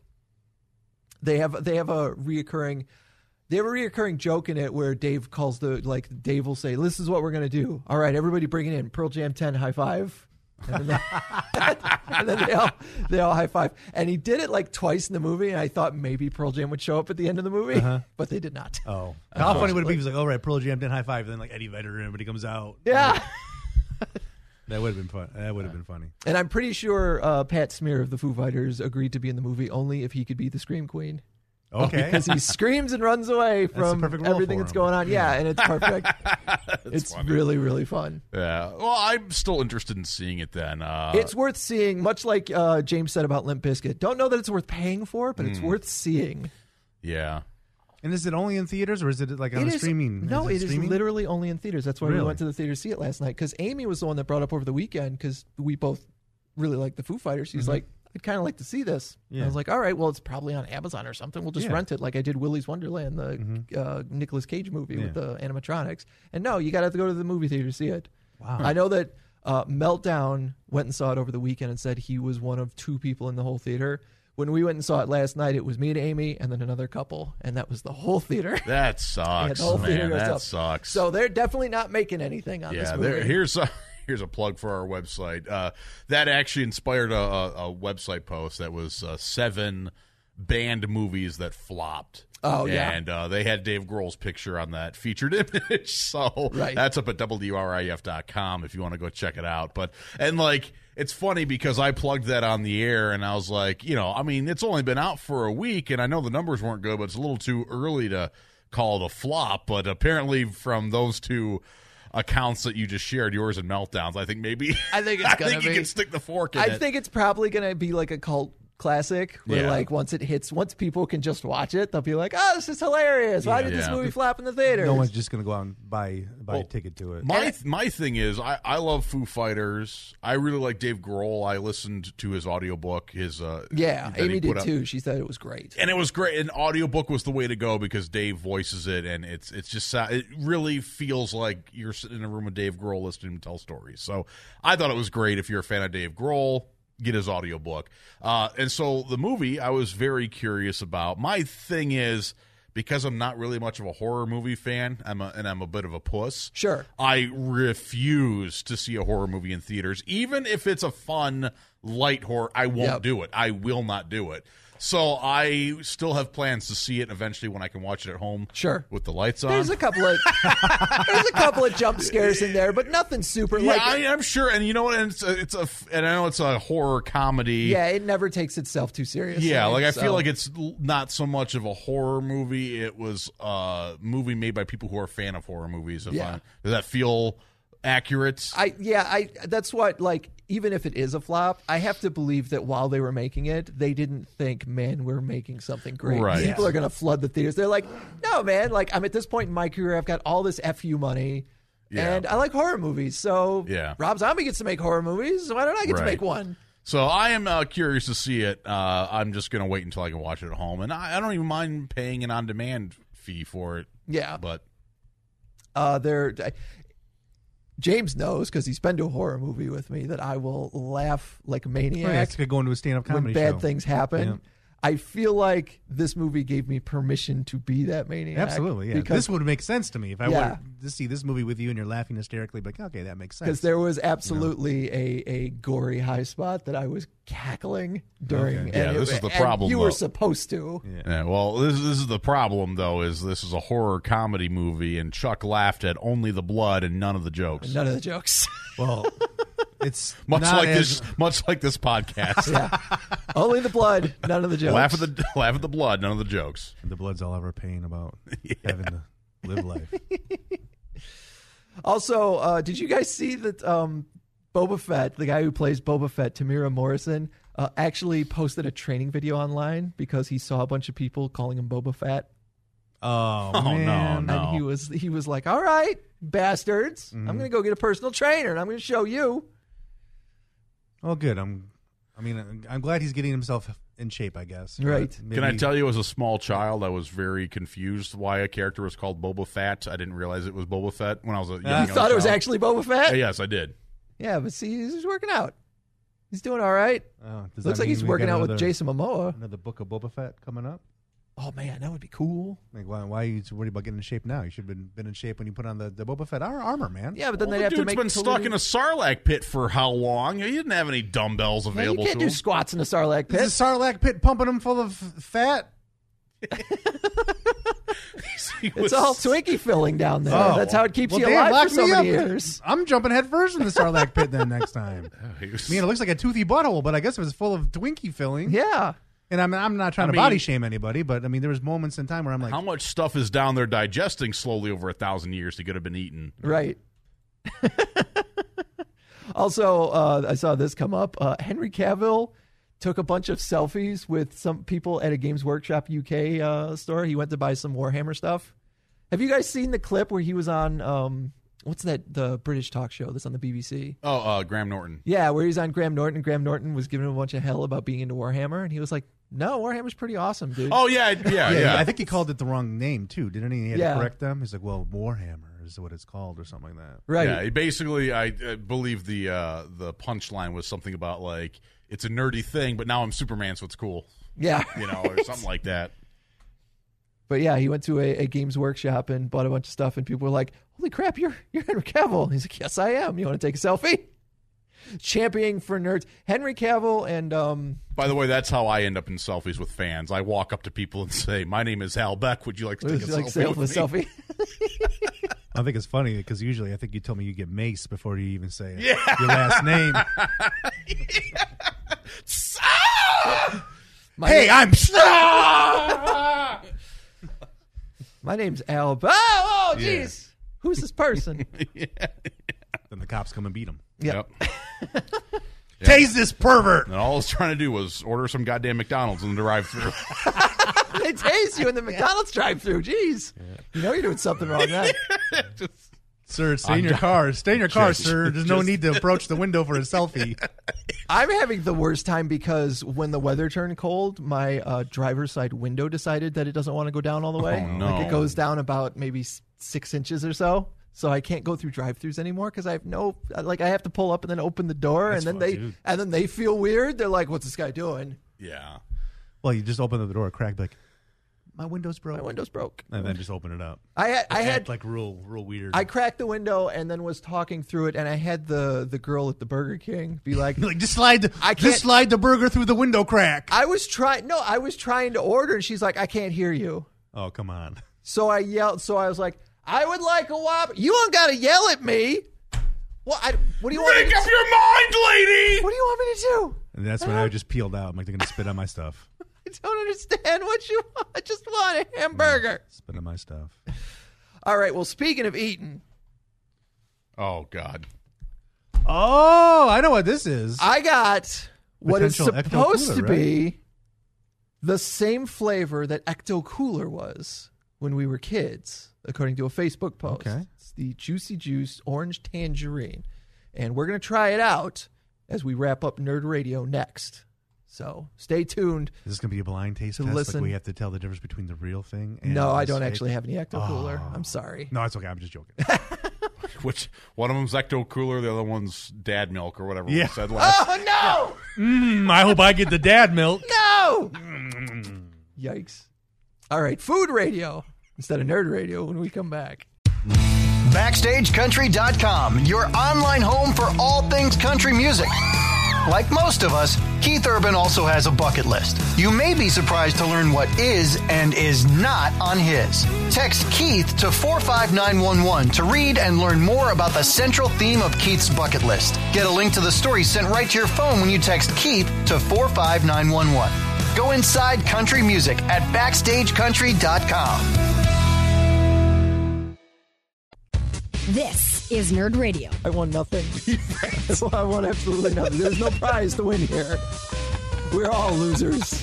They have they have a reoccurring they have a reoccurring joke in it where Dave calls the like Dave will say, "This is what we're gonna do. All right, everybody, bring it in. Pearl Jam ten, high five." And then, they, and then they all they all high five, and he did it like twice in the movie. And I thought maybe Pearl Jam would show up at the end of the movie, but they did not. Oh, how funny would it be if he was like, "All right, Pearl Jam, then high five," and then like Eddie Vedder and when he comes out. Yeah, That would have been fun. That would have been funny. and I'm pretty sure uh, Pat Smear of the Foo Fighters agreed to be in the movie only if he could be the Scream Queen. Okay, Because he screams and runs away the from perfect role everything for that's him. going on. Yeah, and it's perfect. it's funny. really, really fun. Yeah. Well, I'm still interested in seeing it then. Uh, It's worth seeing, much like uh, James said about Limp Bizkit. Don't know that it's worth paying for, but Hmm. it's worth seeing. yeah. and is it only in theaters or is it like on It a is- streaming? No, is it is streaming? literally only in theaters. That's why we Really? went to the theater to see it last night. Because Amy was the one that brought up over the weekend, because we both really like the Foo Fighters. She's like, I'd kind of like to see this. And I Yeah. was like, all right, well, it's probably on Amazon or something. We'll just Yeah. rent it like I did Willy's Wonderland, the uh, Nicolas Cage movie with Yeah. the animatronics. And no, you got to go to the movie theater to see it. Wow. I know that uh, Meltdown went and saw it over the weekend and said he was one of two people in the whole theater. When we went and saw it last night, it was me and Amy and then another couple, and that was the whole theater. That Yeah, sucks, the whole theater man. goes That up. sucks. So they're definitely not making anything on this yeah, movie. there, here's a here's a plug for our website. Uh, that actually inspired a, a, a website post that was uh, seven band movies that flopped. Oh, yeah. And uh, they had Dave Grohl's picture on that featured image. So Right. that's up at W R I F dot com if you want to go check it out. But and like it's funny because I plugged that on the air and I was like, you know, I mean, it's only been out for a week and I know the numbers weren't good, but it's a little too early to call it a flop. But apparently from those two accounts that you just shared, yours and Meltdowns, I think maybe I think it's I gonna think you be. can stick the fork in I it. think it's probably going to be like a cult classic where Yeah. like once it hits, once people can just watch it, they'll be like, oh, this is hilarious. Why did this Yeah. movie flop in the theater? No one's just gonna go out and buy buy Well, a ticket to it. My my thing is, I, I love Foo Fighters. I really like Dave Grohl. I listened to his audiobook. His uh, Yeah, that he Amy put did up. too. She said it was great. And it was great. An audiobook was the way to go because Dave voices it, and it's it's just so- it really feels like you're sitting in a room with Dave Grohl listening to him tell stories. So I thought it was great. If you're a fan of Dave Grohl, get his audiobook. Uh, and so the movie, I was very curious about. My thing is, because I'm not really much of a horror movie fan, I'm a, and I'm a bit of a puss. Sure. I refuse to see a horror movie in theaters, even if it's a fun, light horror. I won't Yep. do it. I will not do it. So I still have plans to see it eventually when I can watch it at home. Sure. with the lights on. There's a couple of there's a couple of jump scares in there, but nothing super. yeah, like, I, I'm sure, and you know what? And it's a, it's a, and I know it's a horror comedy. yeah, it never takes itself too seriously. Yeah, like I so- feel like it's l- not so much of a horror movie. It was a movie made by people who are a fan of horror movies. If Yeah. I- does that feel accurate? I yeah, I that's what like even if it is a flop, I have to believe that while they were making it, they didn't think, man, we're making something great. Right. People are gonna flood the theaters. They're like, no, man, like I'm at this point in my career, I've got all this F U money. Yeah. And I like horror movies, so Yeah. Rob Zombie gets to make horror movies. Why don't I get Right. to make one? So I am uh, curious to see it. Uh, I'm just going to wait until I can watch it at home. And I, I don't even mind paying an on-demand fee for it. Yeah. But Uh, there, James knows because he's been to a horror movie with me that I will laugh like a Oh, yeah, maniac it's like going to a stand-up when comedy bad show. things happen. Yeah. I feel like this movie gave me permission to be that maniac. Absolutely, yeah. Because This would make sense to me if I Yeah. were to see this movie with you and you're laughing hysterically. Like, okay, that makes sense. because there was absolutely a, a gory high spot that I was cackling during. Okay. and Yeah, it- this is the and problem, You were though. supposed to. Yeah. yeah, well, this, this is the problem, though, is this is a horror comedy movie, and Chuck laughed at only the blood and none of the jokes. None of the jokes. Well, it's Much not like as, this, much like this podcast. yeah. Only the blood, none of the jokes. Laugh at the laugh at the blood, none of the jokes. the blood's all over pain about having to live life. Also, uh, did you guys see that um, Boba Fett, the guy who plays Boba Fett, Tamira Morrison, uh, actually posted a training video online because he saw a bunch of people calling him Boba Fett, Oh, Oh, no, man. no. and he was he was like, "All right, bastards, Mm-hmm. I'm going to go get a personal trainer, and I'm going to show you." Oh, good. I'm. I mean, I'm glad he's getting himself in shape. I guess. Right. But Can I maybe- tell you, as a small child, I was very confused why a character was called Boba Fett. I didn't realize it was Boba Fett when I was a young, You young You thought it was child. actually Boba Fett? Uh, yes, I did. Yeah, but see, he's working out. He's doing all right. Oh, does Looks that like he's mean we working got out with another- Jason Momoa. Another book of Boba Fett coming up. Oh man, that would be cool. Like, why? Why are you worried about getting in shape now? You should have been, been in shape when you put on the, the Boba Fett ar- armor, man. Yeah, but then Well, they'd the have to dude's make been totally- stuck in a Sarlacc pit for how long? He didn't have any dumbbells Yeah, you available can't to do him. squats in a Sarlacc pit. Is the Sarlacc pit pumping him full of fat? He It's was- all Twinkie filling down there. Oh, That's how it keeps well, you damn, alive lock for so me many up. years. I'm jumping head first in the Sarlacc pit then next time. he was- I mean, it looks like a toothy butthole, but I guess it was full of Twinkie filling. Yeah. And I'm, I'm not trying I to body mean- shame anybody, but I mean, there was moments in time where I'm like, how much stuff is down there digesting slowly over a thousand years to get have been eaten? Right. Also, uh, I saw this come up. Uh, Henry Cavill took a bunch of selfies with some people at a Games Workshop U K uh, store. He went to buy some Warhammer stuff. Have you guys seen the clip where he was on, um, what's that, the British talk show that's on the B B C? Oh, uh, Graham Norton. Yeah, where he's on Graham Norton, and Graham Norton was giving him a bunch of hell about being into Warhammer, and he was like, no, Warhammer's pretty awesome, dude. Oh yeah, yeah, yeah. yeah, I think he called it the wrong name too, didn't he? He had Yeah. to correct them. He's like, well, Warhammer is what it's called, or something like that. Right. Yeah, he basically, I uh, believe the uh, the punchline was something about like it's a nerdy thing, but now I'm Superman, so it's cool, Yeah. you know, or something like that. But yeah, he went to a, a Games Workshop and bought a bunch of stuff, and people were like, holy crap, you're, you're Henry Cavill. And he's like, yes, I am. You want to take a selfie? Championing for nerds. Henry Cavill and... um. By the way, that's how I end up in selfies with fans. I walk up to people and say, "My name is Hal Beck. Would you like to Would take a you like selfie selfie? with me?" selfie? I think it's funny because usually I think you tell me you get Mace before you even say Yeah. your last name. My Hey, name- I'm. My name's Al. Oh, oh, jeez. Who's this person? Then the cops come and beat him. Yep. Yep. Tase this pervert. And all I was trying to do was order some goddamn McDonald's in the drive-through. They tase you in the McDonald's drive-thru. Jeez. You know you're doing something wrong then. Sir, stay I'm in your ju- car. Stay in your car, Just- sir. There's no just- need to approach the window for a selfie. I'm having the worst time because when the weather turned cold, my uh, driver's side window decided that it doesn't want to go down all the way. Oh, no. Like it goes down about maybe s- six inches or so. So I can't go through drive-thrus anymore because I have no like I have to pull up and then open the door That's and then fun, they dude. and then they feel weird. They're like, "What's this guy doing? Yeah. Well, you just open the door, crack, be like, my window's broke. My window's broke." And then just open it up. I had I Act had like real, real weird. I cracked the window and then was talking through it, and I had the the girl at the Burger King be like, like just slide, the, I can't- just slide the burger through the window crack. "I was trying no, I was trying to order," and she's like, "I can't hear you." Oh, come on. So I yelled. So I was like, "I would like a Whopper." You don't got to yell at me. What? I, what do you want me Make to up do? your mind, lady! What do you want me to do? And that's when I just peeled out. I'm like, they're going to spit on my stuff. I don't understand what you want. I just want a hamburger. Spit on my stuff. All right. Well, speaking of eating, Oh, God. Oh, I know what this is. I got what is Potential supposed Ecto to Cooler, be the same flavor that Ecto Cooler was. when we were kids, according to a Facebook post. Okay. It's the Juicy Juice Orange Tangerine. And we're going to try it out as we wrap up Nerd Radio next. So stay tuned. Is this going to be a blind taste To test? listen- Like we have to tell the difference between the real thing and No, I this don't fake? actually have any Ecto Cooler. Oh. I'm sorry. No, it's okay. I'm just joking. Which one of them's Ecto Cooler, the other one's Dad Milk or whatever Yeah. we said last. Oh, no! mm, I hope I get the dad milk. No! Yikes. All right, food radio instead of nerd radio when we come back. Backstage Country dot com, your online home for all things country music. Like most of us, Keith Urban also has a bucket list. You may be surprised to learn what is and is not on his. Text Keith to four five nine one one to read and learn more about the central theme of Keith's bucket list. Get a link to the story sent right to your phone when you text Keith to four five nine one one. Go inside country music at Backstage Country dot com. This is Nerd Radio. I won nothing. I won absolutely nothing. There's no prize to win here. We're all losers.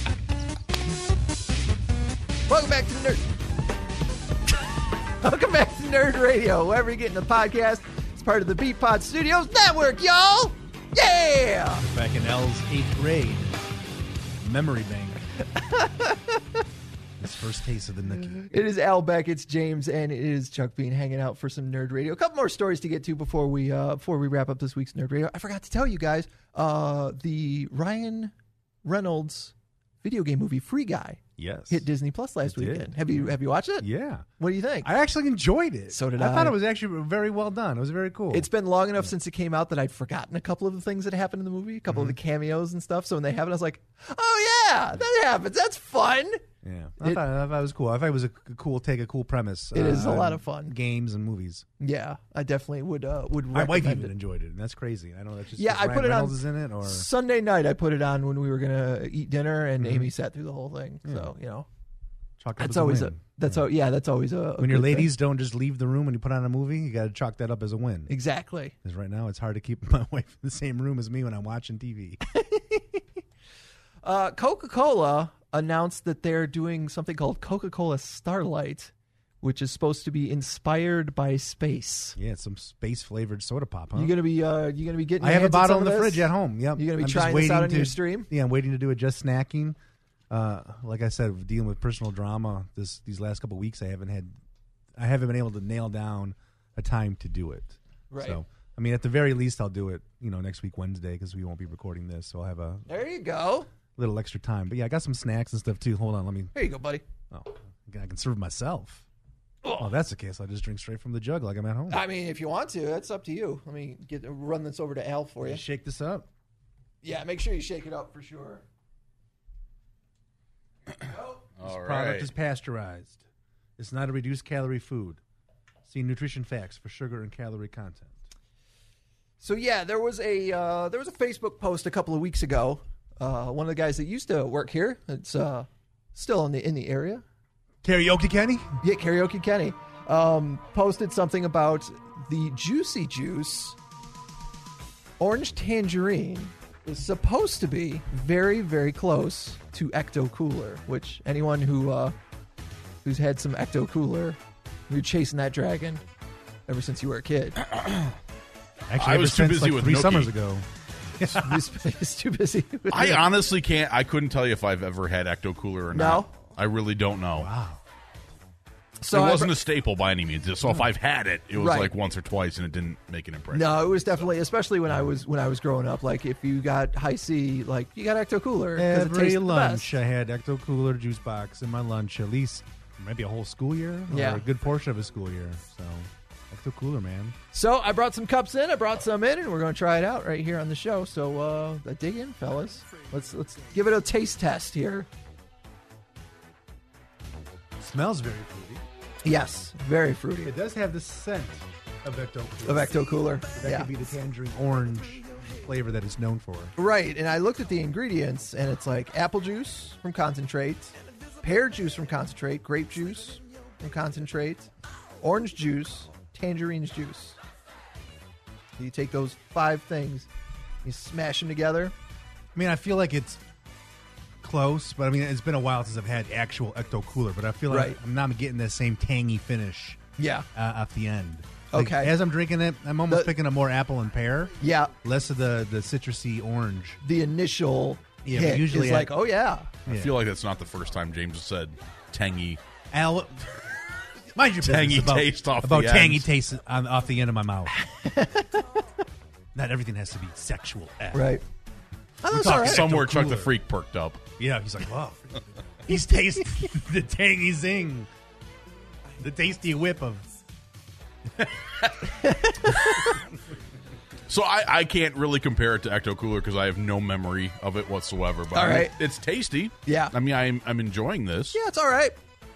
Welcome back to Nerd. Welcome back to Nerd Radio. Wherever you're getting the podcast, it's part of the Beat Pod Studios Network, y'all. Yeah. Back in L's eighth grade, memory bank. His first taste of the nookie. It is Al Beck, it's James, and it is Chuck Bean hanging out for some Nerd Radio. A couple more stories to get to before we uh, before we wrap up this week's Nerd Radio. I forgot to tell you guys, uh, the Ryan Reynolds video game movie Free Guy Yes. hit Disney Plus last It did. weekend. Have you have you watched it? Yeah. What do you think? I actually enjoyed it. So did I. I. thought it was actually very well done. It was very cool. It's been long enough since it came out that I'd forgotten a couple of the things that happened in the movie, a couple of the cameos and stuff. So when they have it, I was like, oh yeah, that happens. That's fun. Yeah, I, It- thought, I thought it was cool. I thought it was a c- cool take, a cool premise. It is a on lot of fun. Games and movies. Yeah, I definitely would uh, would My wife recommend even it. enjoyed it, and that's crazy. I know that's just Yeah, 'cause I Ryan put it on Reynolds is in it, or Sunday night. I put it on when we were gonna eat dinner, and Mm-hmm. Amy sat through the whole thing. So you know, chalk up that's as always a a win. that's Yeah. a yeah, that's always a, a when your good thing. ladies don't just leave the room when you put on a movie, you got to chalk that up as a win. Exactly. Because right now it's hard to keep my wife in the same room as me when I'm watching T V. Uh, Coca-Cola announced that they're doing something called Coca-Cola Starlight, which is supposed to be inspired by space. Yeah, it's some space flavored soda pop. Huh? You gonna be uh, you gonna be getting? I your have a hands on bottle some in the of this? fridge at home. Yep. You gonna be I'm just trying this out waiting on to- your stream? Yeah, I'm waiting to do it. Just snacking. Uh, like I said, dealing with personal drama this these last couple of weeks, I haven't had, I haven't been able to nail down a time to do it. Right. So, I mean, at the very least, I'll do it. You know, next week Wednesday because we won't be recording this, so I'll have a There you go. little extra time. But yeah, I got some snacks and stuff too. Hold on, let me. There you go, buddy. Oh, I can serve myself. Oh, that's the case. I'll just drink straight from the jug like I'm at home. I mean, if you want to, that's up to you. Let me get run this over to Al for you. Just shake this up. Yeah, make sure you shake it up for sure. This All product right. is pasteurized. It's not a reduced calorie food. See nutrition facts for sugar and calorie content. So yeah, there was a uh, there was a Facebook post a couple of weeks ago. Uh, one of the guys that used to work here, it's uh, still in the in the area. Karaoke Kenny? Yeah, Karaoke Kenny um, posted something about the Juicy Juice Orange Tangerine is supposed to be very, very close to Ecto Cooler, which anyone who uh, who's had some Ecto Cooler, you're chasing that dragon ever since you were a kid. Actually, I ever was too since, busy like, with three Nookie. summers ago. he's, he's too busy. With I it. honestly can't. I couldn't tell you if I've ever had Ecto Cooler or No? not. I really don't know. Wow. So it I wasn't br- a staple by any means. So if I've had it, it was Right. like once or twice, and it didn't make an impression. No, it was definitely, especially when I was when I was growing up. Like if you got high C, like you got Ecto Cooler. 'cause it Every tasted the lunch, best. I had Ecto Cooler juice box in my lunch, at least maybe a whole school year, or Yeah. a good portion of a school year. So, Ecto Cooler, man. So I brought some cups in. I brought some in, and we're going to try it out right here on the show. So uh, dig in, fellas. Let's let's give it a taste test here. Smells very fruity. Yes, very fruity. It does have the scent of Ecto Cooler. Of Ecto Cooler. That Yeah. could be the tangerine orange flavor that it's known for. Right, and I looked at the ingredients, and it's like apple juice from concentrate, pear juice from concentrate, grape juice from concentrate, orange juice, tangerine juice. So you take those five things, you smash them together. I mean, I feel like it's close, but I mean, it's been a while since I've had actual Ecto Cooler, but I feel like Right. I'm not getting the same tangy finish Yeah. uh, at the end. Like, Okay. As I'm drinking it, I'm almost The- picking up more apple and pear, Yeah. less of the, the citrusy orange. The initial Yeah, but hit usually is I- like, oh yeah. I feel like that's not the first time James has said tangy. Al, mind your Tangy business about, taste off about the tangy ends. taste on, off the end of my mouth. Not everything has to be sexual. Al. Right. Oh, that's talking all right. some- Somewhere Ecto Chuck the Cooler. Freak perked up. Yeah, he's like, wow. He's tasting the tangy zing. The tasty whip of. So I, I can't really compare it to Ecto Cooler because I have no memory of it whatsoever. But All I mean, right. it's tasty. Yeah. I mean, I'm I'm enjoying this. Yeah, it's all right.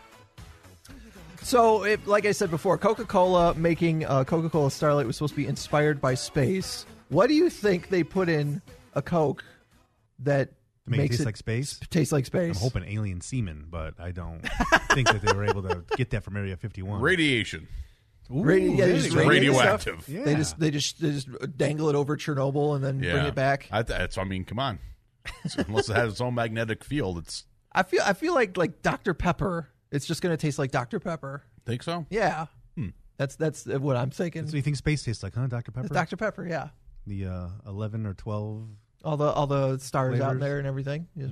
So, it, like I said before, Coca-Cola making uh, Coca-Cola Starlight was supposed to be inspired by space. What do you think they put in a Coke that To make it makes taste it like space? taste like I'm space? hoping alien semen, but I don't think that they were able to get that from Area fifty-one. Radiation. Ooh, Radi- yeah, they there just you go. radiate Radioactive. stuff. Yeah. They just they just they just dangle it over Chernobyl and then Yeah. bring it back. I, that's. I mean, come on. Unless it has its own magnetic field, it's. I feel I feel like like Doctor Pepper. It's just going to taste like Doctor Pepper. Think so? Yeah, Hmm. that's that's what I'm thinking. That's what you think space tastes like, huh, Doctor Pepper? Doctor Pepper, yeah. The uh, eleven or twelve. All the all the stars out Flavors. there and everything. Just,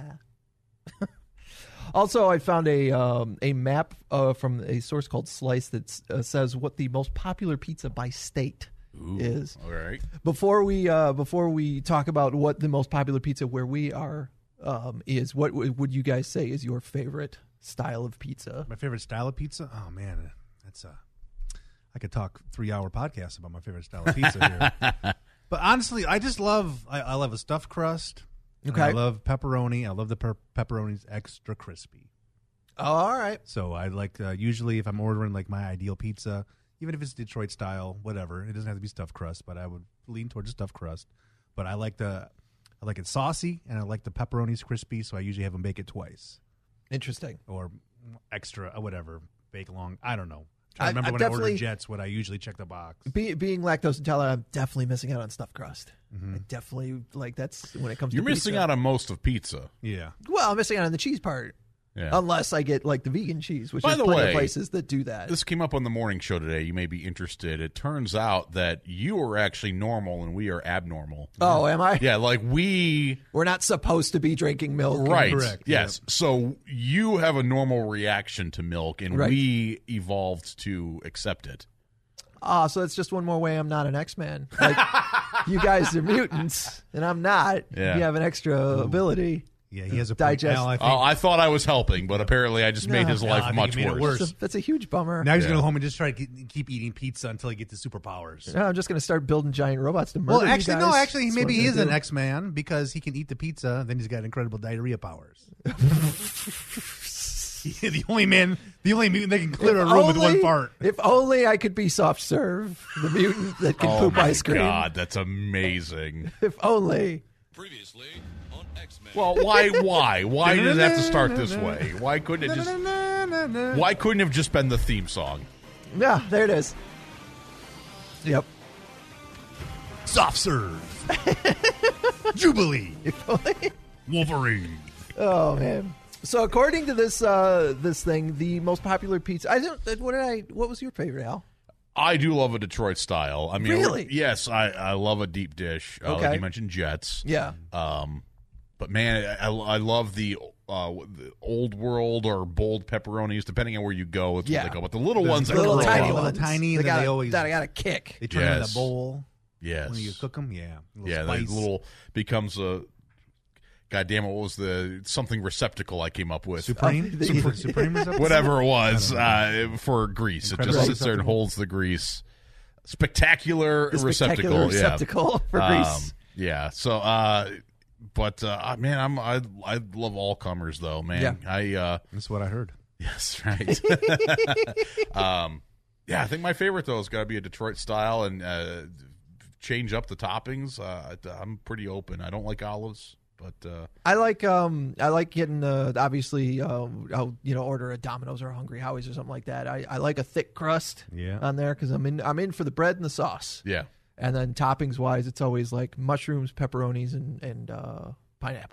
ah. Also, I found a um, a map uh, from a source called Slice that uh, says what the most popular pizza by state Ooh, is. all right. Before we uh, before we talk about what the most popular pizza where we are um, is, what w- would you guys say is your favorite style of pizza? My favorite style of pizza? Oh, man. That's uh, I could talk three-hour podcast about my favorite style of pizza here. But honestly, I just love, I, I love a stuffed crust. and Okay. I love pepperoni. I love the per- pepperoni's extra crispy. Oh, all right. So I like, uh, usually if I'm ordering like my ideal pizza, even if it's Detroit style, whatever, it doesn't have to be stuffed crust, but I would lean towards a stuffed crust. But I like the, I like it saucy, and I like the pepperoni's crispy, so I usually have them bake it twice. Interesting. Or extra, or whatever, bake long. I don't know. I- I remember I when I definitely- ordered Jets, what I usually check the box. Be, being lactose intolerant, I'm definitely missing out on stuffed crust. Mm-hmm. I definitely like that's when it comes. You're to missing pizza. out on most of pizza. Yeah. Well, I'm missing out on the cheese part. Yeah. Unless I get like the vegan cheese, which By is the plenty way, of places that do that. This came up on the morning show today. You may be interested. It turns out that you are actually normal and we are abnormal. Oh, am I? Yeah, like we. We're not supposed to be drinking milk. Right. Correct, Yes. So you have a normal reaction to milk, and Right. we evolved to accept it. Ah, so it's just one more way I'm not an X-Man. Like, you guys are mutants, and I'm not. Yeah. You have an extra ability. Yeah, he has a Digest. Point. Al, I think, Oh, I thought I was helping, but apparently I just made his No, life I think much you made it worse. worse. That's a, that's a huge bummer. now he's Yeah. going to go home and just try to get, keep eating pizza until he gets the superpowers. No, I'm just going to start building giant robots to murder Well, you actually, guys. no. Actually, That's maybe what he I'm is gonna an do. X-Man because he can eat the pizza. Then he's got incredible diarrhea powers. The only man, the only mutant that can clear a If room with one only- fart. If only I could be soft serve, the mutant that can Oh poop my ice cream. God, that's amazing. If only. Previously on X-Men. Well, why? Why? Why did it have to start this way? Why couldn't it just? Why couldn't it have just been the theme song? Yeah, there it is. Yep. Soft serve. Jubilee. If only. Wolverine. Oh man. So according to this uh, this thing, the most popular pizza. I don't. What did I? What was your favorite, Al? I do love a Detroit style. I mean, Really? yes, I, I love a deep dish. Uh, Okay. Like you mentioned, Jets. Yeah. Um, but man, I, I love the, uh, the old world or bold pepperonis, depending on where you go. It's Yeah. what they go. But the little The ones that Little grow tiny up. ones. ones. Tiny, They and then got they a- always- that I got a kick. They turn into Yes. a bowl Yes. when you cook them. Yeah. A little Yeah, spice. that little becomes a. God damn it! What was the something receptacle I came up with? Supreme. the- Super, Supreme receptacle? Whatever it was uh, for grease. It Incredible just sits there and receptacle. holds the grease. Spectacular, The receptacle. spectacular yeah. receptacle for Um, grease. yeah. So, uh, but uh, man, I'm I I love all comers though, man. Yeah. I uh, That's what I heard. yes, right. um, yeah, I think my favorite though has got to be a Detroit style and uh, change up the toppings. Uh, I'm pretty open. I don't like olives, but uh, I like um I like getting uh, obviously um I'll you know order a Domino's or a Hungry Howie's or something like that. I, I like a thick crust Yeah. on there because I'm in I'm in for the bread and the sauce. yeah. And then toppings wise, it's always like mushrooms, pepperonis, and and uh, pineapple.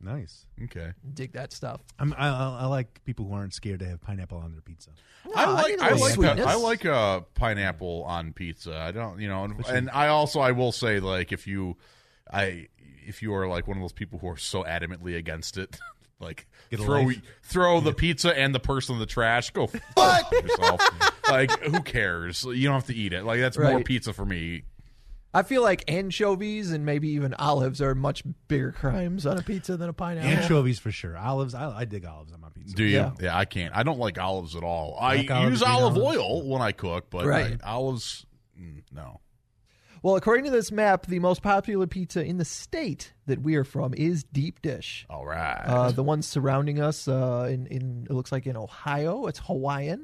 Nice. Okay. Dig that stuff. I'm, I, I I like people who aren't scared to have pineapple on their pizza. I No, I like need a I little like sweetness. I like uh, pineapple on pizza. I don't, you know, and, and I also I will say like if you I if you are like one of those people who are so adamantly against it, like Get a throw life. throw the pizza and the person in the trash. Go fuck yourself. Like who cares? You don't have to eat it. Like that's more Right. pizza for me. I feel like anchovies and maybe even olives are much bigger crimes on a pizza than a pineapple. Anchovies for sure. Olives. I, I dig olives on my pizza. Do you? Yeah. Yeah, I can't. I don't like olives at all. Black I olives, use green olive olives? oil when I cook, but Right. uh, olives, mm, no. Well, according to this map, the most popular pizza in the state that we are from is deep dish. All right. Uh, the ones surrounding us, uh, in, in it looks like in Ohio, it's Hawaiian,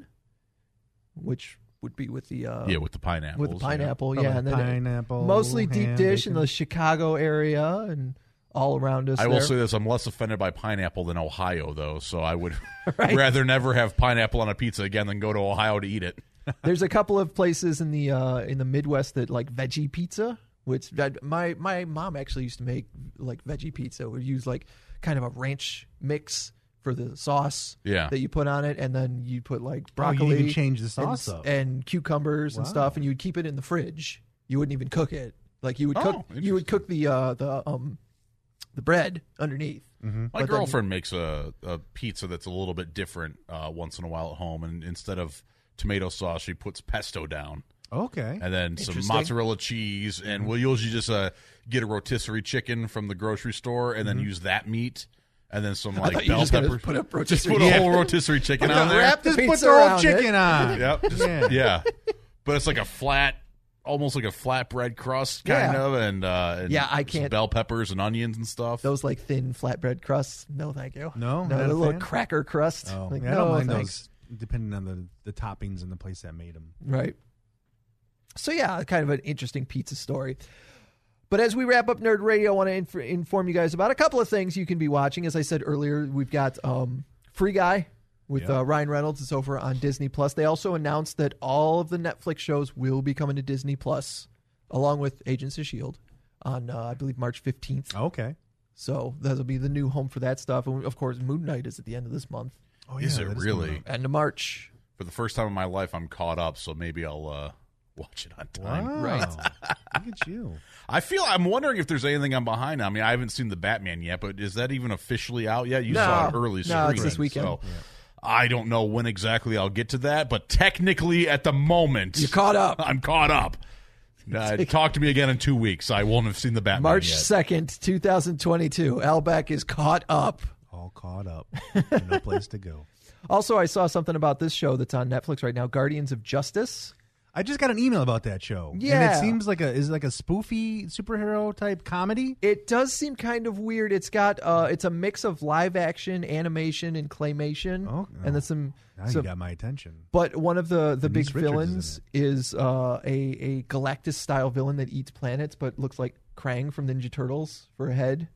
which would be with the uh, yeah, with the pineapple. with the pineapple, yeah, Probably and then it- pineapple, mostly deep ham, dish in bacon. the Chicago area and all around us. I will there. say this: I'm less offended by pineapple than Ohio, though. So I would Right. rather never have pineapple on a pizza again than go to Ohio to eat it. There's a couple of places in the uh, in the Midwest that like veggie pizza, which that, my my mom actually used to make like veggie pizza. Would use like kind of a ranch mix for the sauce Yeah. that you put on it, and then you put like Oh, broccoli. you even change the and, sauce up. and cucumbers and Wow. stuff, and you'd keep it in the fridge. You wouldn't even cook it. Like you would Oh, cook you would cook the uh, the um the bread underneath. My But then- girlfriend makes a, a pizza that's a little bit different uh, once in a while at home, and instead of tomato sauce, she puts pesto down. Okay. And then some Interesting. mozzarella cheese, and we'll usually just uh, get a rotisserie chicken from the grocery store, and then use that meat, and then some I like thought you were bell just gonna peppers. put a Just rotisserie put a chicken. whole rotisserie chicken on there. Wrap the Just put pizza the whole around chicken it. on. Yep. Just- Yeah. yeah. But it's like a flat, almost like a flatbread crust, kind Yeah. of, and, uh, and Yeah, I some can't- bell peppers and onions and stuff. Those like thin flatbread crusts. No, thank you. No? no, Not a a little fan? cracker crust. Oh, like, yeah, I no, don't mind thanks. those, depending on the, the toppings and the place that made them. Right. So yeah, kind of an interesting pizza story. But as we wrap up Nerd Radio, I want to inf- inform you guys about a couple of things you can be watching. As I said earlier, we've got um, Free Guy with Yeah. uh, Ryan Reynolds. It's over on Disney Plus. They also announced that all of the Netflix shows will be coming to Disney Plus, along with Agents of S H I E L D on uh, I believe March fifteenth. Okay. So that'll be the new home for that stuff. And of course, Moon Knight is at the end of this month, Oh, Is yeah, it that really? coming end of March. For the first time in my life, I'm caught up, so maybe I'll uh, watch it on up. time. Wow. Right. Look at you. I feel I'm wondering if there's anything I'm behind. I mean, I haven't seen the Batman yet, but is that even officially out yet? You No. saw it early, No, it's screening, this weekend. So I don't know when exactly I'll get to that, but technically, at the moment, You're caught up. I'm caught up. Uh, talk to me again in two weeks. I won't have seen the Batman March yet. second, twenty twenty-two. Albeck is caught up. All caught up. No place to go. Also, I saw something about this show that's on Netflix right now, Guardians of Justice. I just got an email about that show. And Yeah. it seems like a is it like a spoofy superhero type comedy. It does seem kind of weird. It's got uh, it's a mix of live action, animation, and claymation, Oh, and then some. Now some you got my attention. but one of the the Denise big Richards villains is uh, a a Galactus style villain that eats planets, but looks like Krang from Ninja Turtles for a head.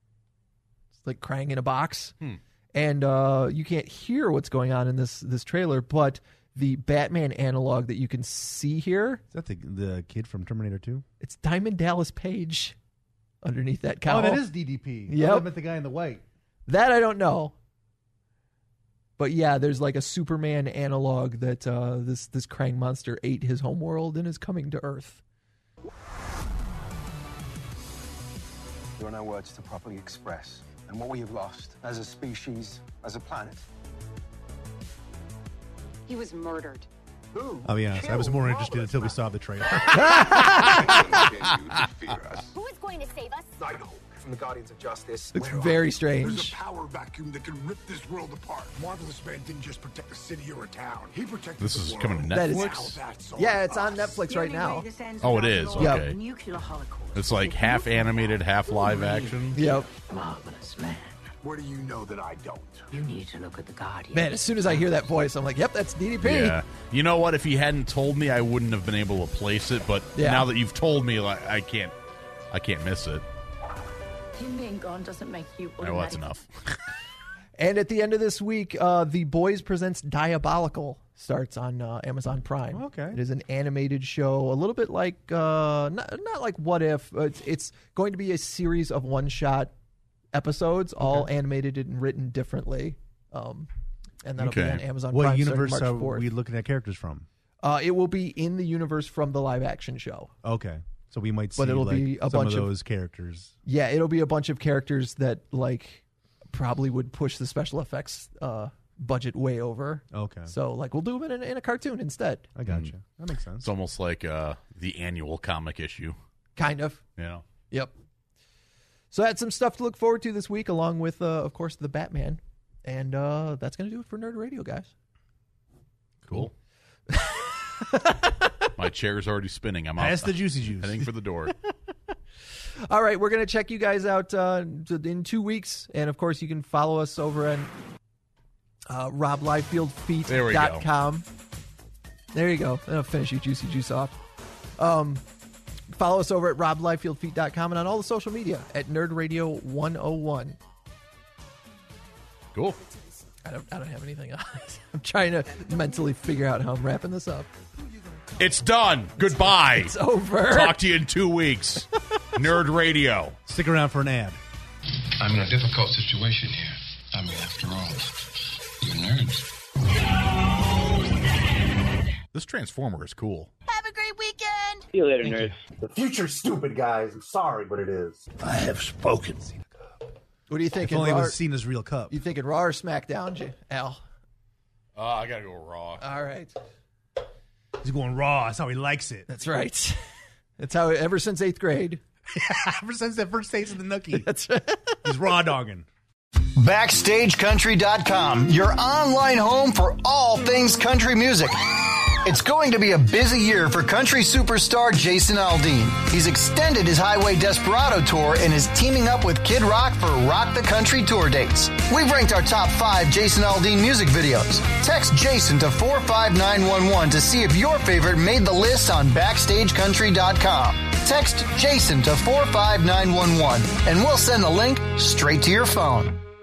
It's like Krang in a box, Hmm. and uh, you can't hear what's going on in this this trailer, but the Batman analog that you can see here, Is that the the kid from Terminator two? it's Diamond Dallas Page underneath that cowl. Oh, that is D D P. Yep. Oh, I meant the guy in the white. That I don't know. But yeah, there's like a Superman analog that uh, this this Krang monster ate his homeworld and is coming to Earth. There are no words to properly express and what we have lost as a species, as a planet. He was murdered. Who? I'll be honest. I was more interested until we saw the trailer. Who is going to save us? Nighthawk from the Guardians of Justice. Looks Where are very you? strange. There's a power vacuum that can rip this world apart. Marvelous Man didn't just protect a city or a town. He protected This the is world. coming to That is- Netflix. Now that's on Yeah, it's on us. Netflix right now. Oh, it is? Yeah. Okay. Nuclear holocaust. It's like half animated, half live action. Yep. Marvelous man. Where do you know that I don't? You need to look at the Guardian. Man, as soon as I hear that voice, I'm like, yep, that's D D P. Yeah. You know what? If he hadn't told me, I wouldn't have been able to place it. But Yeah. now that you've told me, like, I can't, I can't miss it. Him being gone doesn't make you Oh, well, that's enough. And at the end of this week, uh, The Boys Presents Diabolical starts on uh, Amazon Prime. Okay. It is an animated show, a little bit like, uh, not, not like What If. It's, it's going to be a series of one-shot episodes, all animated and written differently. Um, and that'll Okay. be on Amazon What Prime universe starting are March fourth. we looking at characters from? Uh, it will be in the universe from the live action show. Okay, so we might see But it'll like, be a some bunch of of- those characters. Yeah, it'll be a bunch of characters that like probably would push the special effects uh, budget way over. Okay. So like we'll do them in a, in a cartoon instead. I got you. That makes sense. It's almost like uh, the annual comic issue. Kind of. You know? Yep. So I had some stuff to look forward to this week, along with, uh, of course, the Batman. And uh, that's going to do it for Nerd Radio, guys. Cool. My chair's already spinning. I'm Pass out, the juicy juice. heading for the door. All right, we're going to check you guys out uh, in two weeks. And, of course, you can follow us over on uh, rob liefeld feet dot com. There you go. I'll finish your juicy juice off. Um, follow us over at rob liefeld feet dot com and on all the social media at Nerd Radio one oh one. Cool. I don't, I don't have anything else. I'm trying to mentally figure out how I'm wrapping this up. It's done. Goodbye. It's over. Talk to you in two weeks. Nerd Radio. Stick around for an ad. I'm in a difficult situation here. I mean, after all, you're nerds. This Transformer is cool. Have a great weekend. See you later, nerds. The future's stupid, guys. I'm sorry, but it is. I have spoken. What do you If thinking? only it Raw, was Cena's real cup. you thinking Raw or SmackDown, J- Al? Uh, I gotta go raw. All right. He's going raw. That's how he likes it. That's right. That's how, ever since eighth grade. Ever since that first taste of the nookie. That's right. He's raw dogging. Backstage Country dot com, your online home for all things country music. It's going to be a busy year for country superstar Jason Aldean. He's extended his Highway Desperado tour and is teaming up with Kid Rock for Rock the Country tour dates. We've ranked our top five Jason Aldean music videos. Text Jason to four five nine one one to see if your favorite made the list on Backstage Country dot com. Text Jason to four five nine one one and we'll send the link straight to your phone.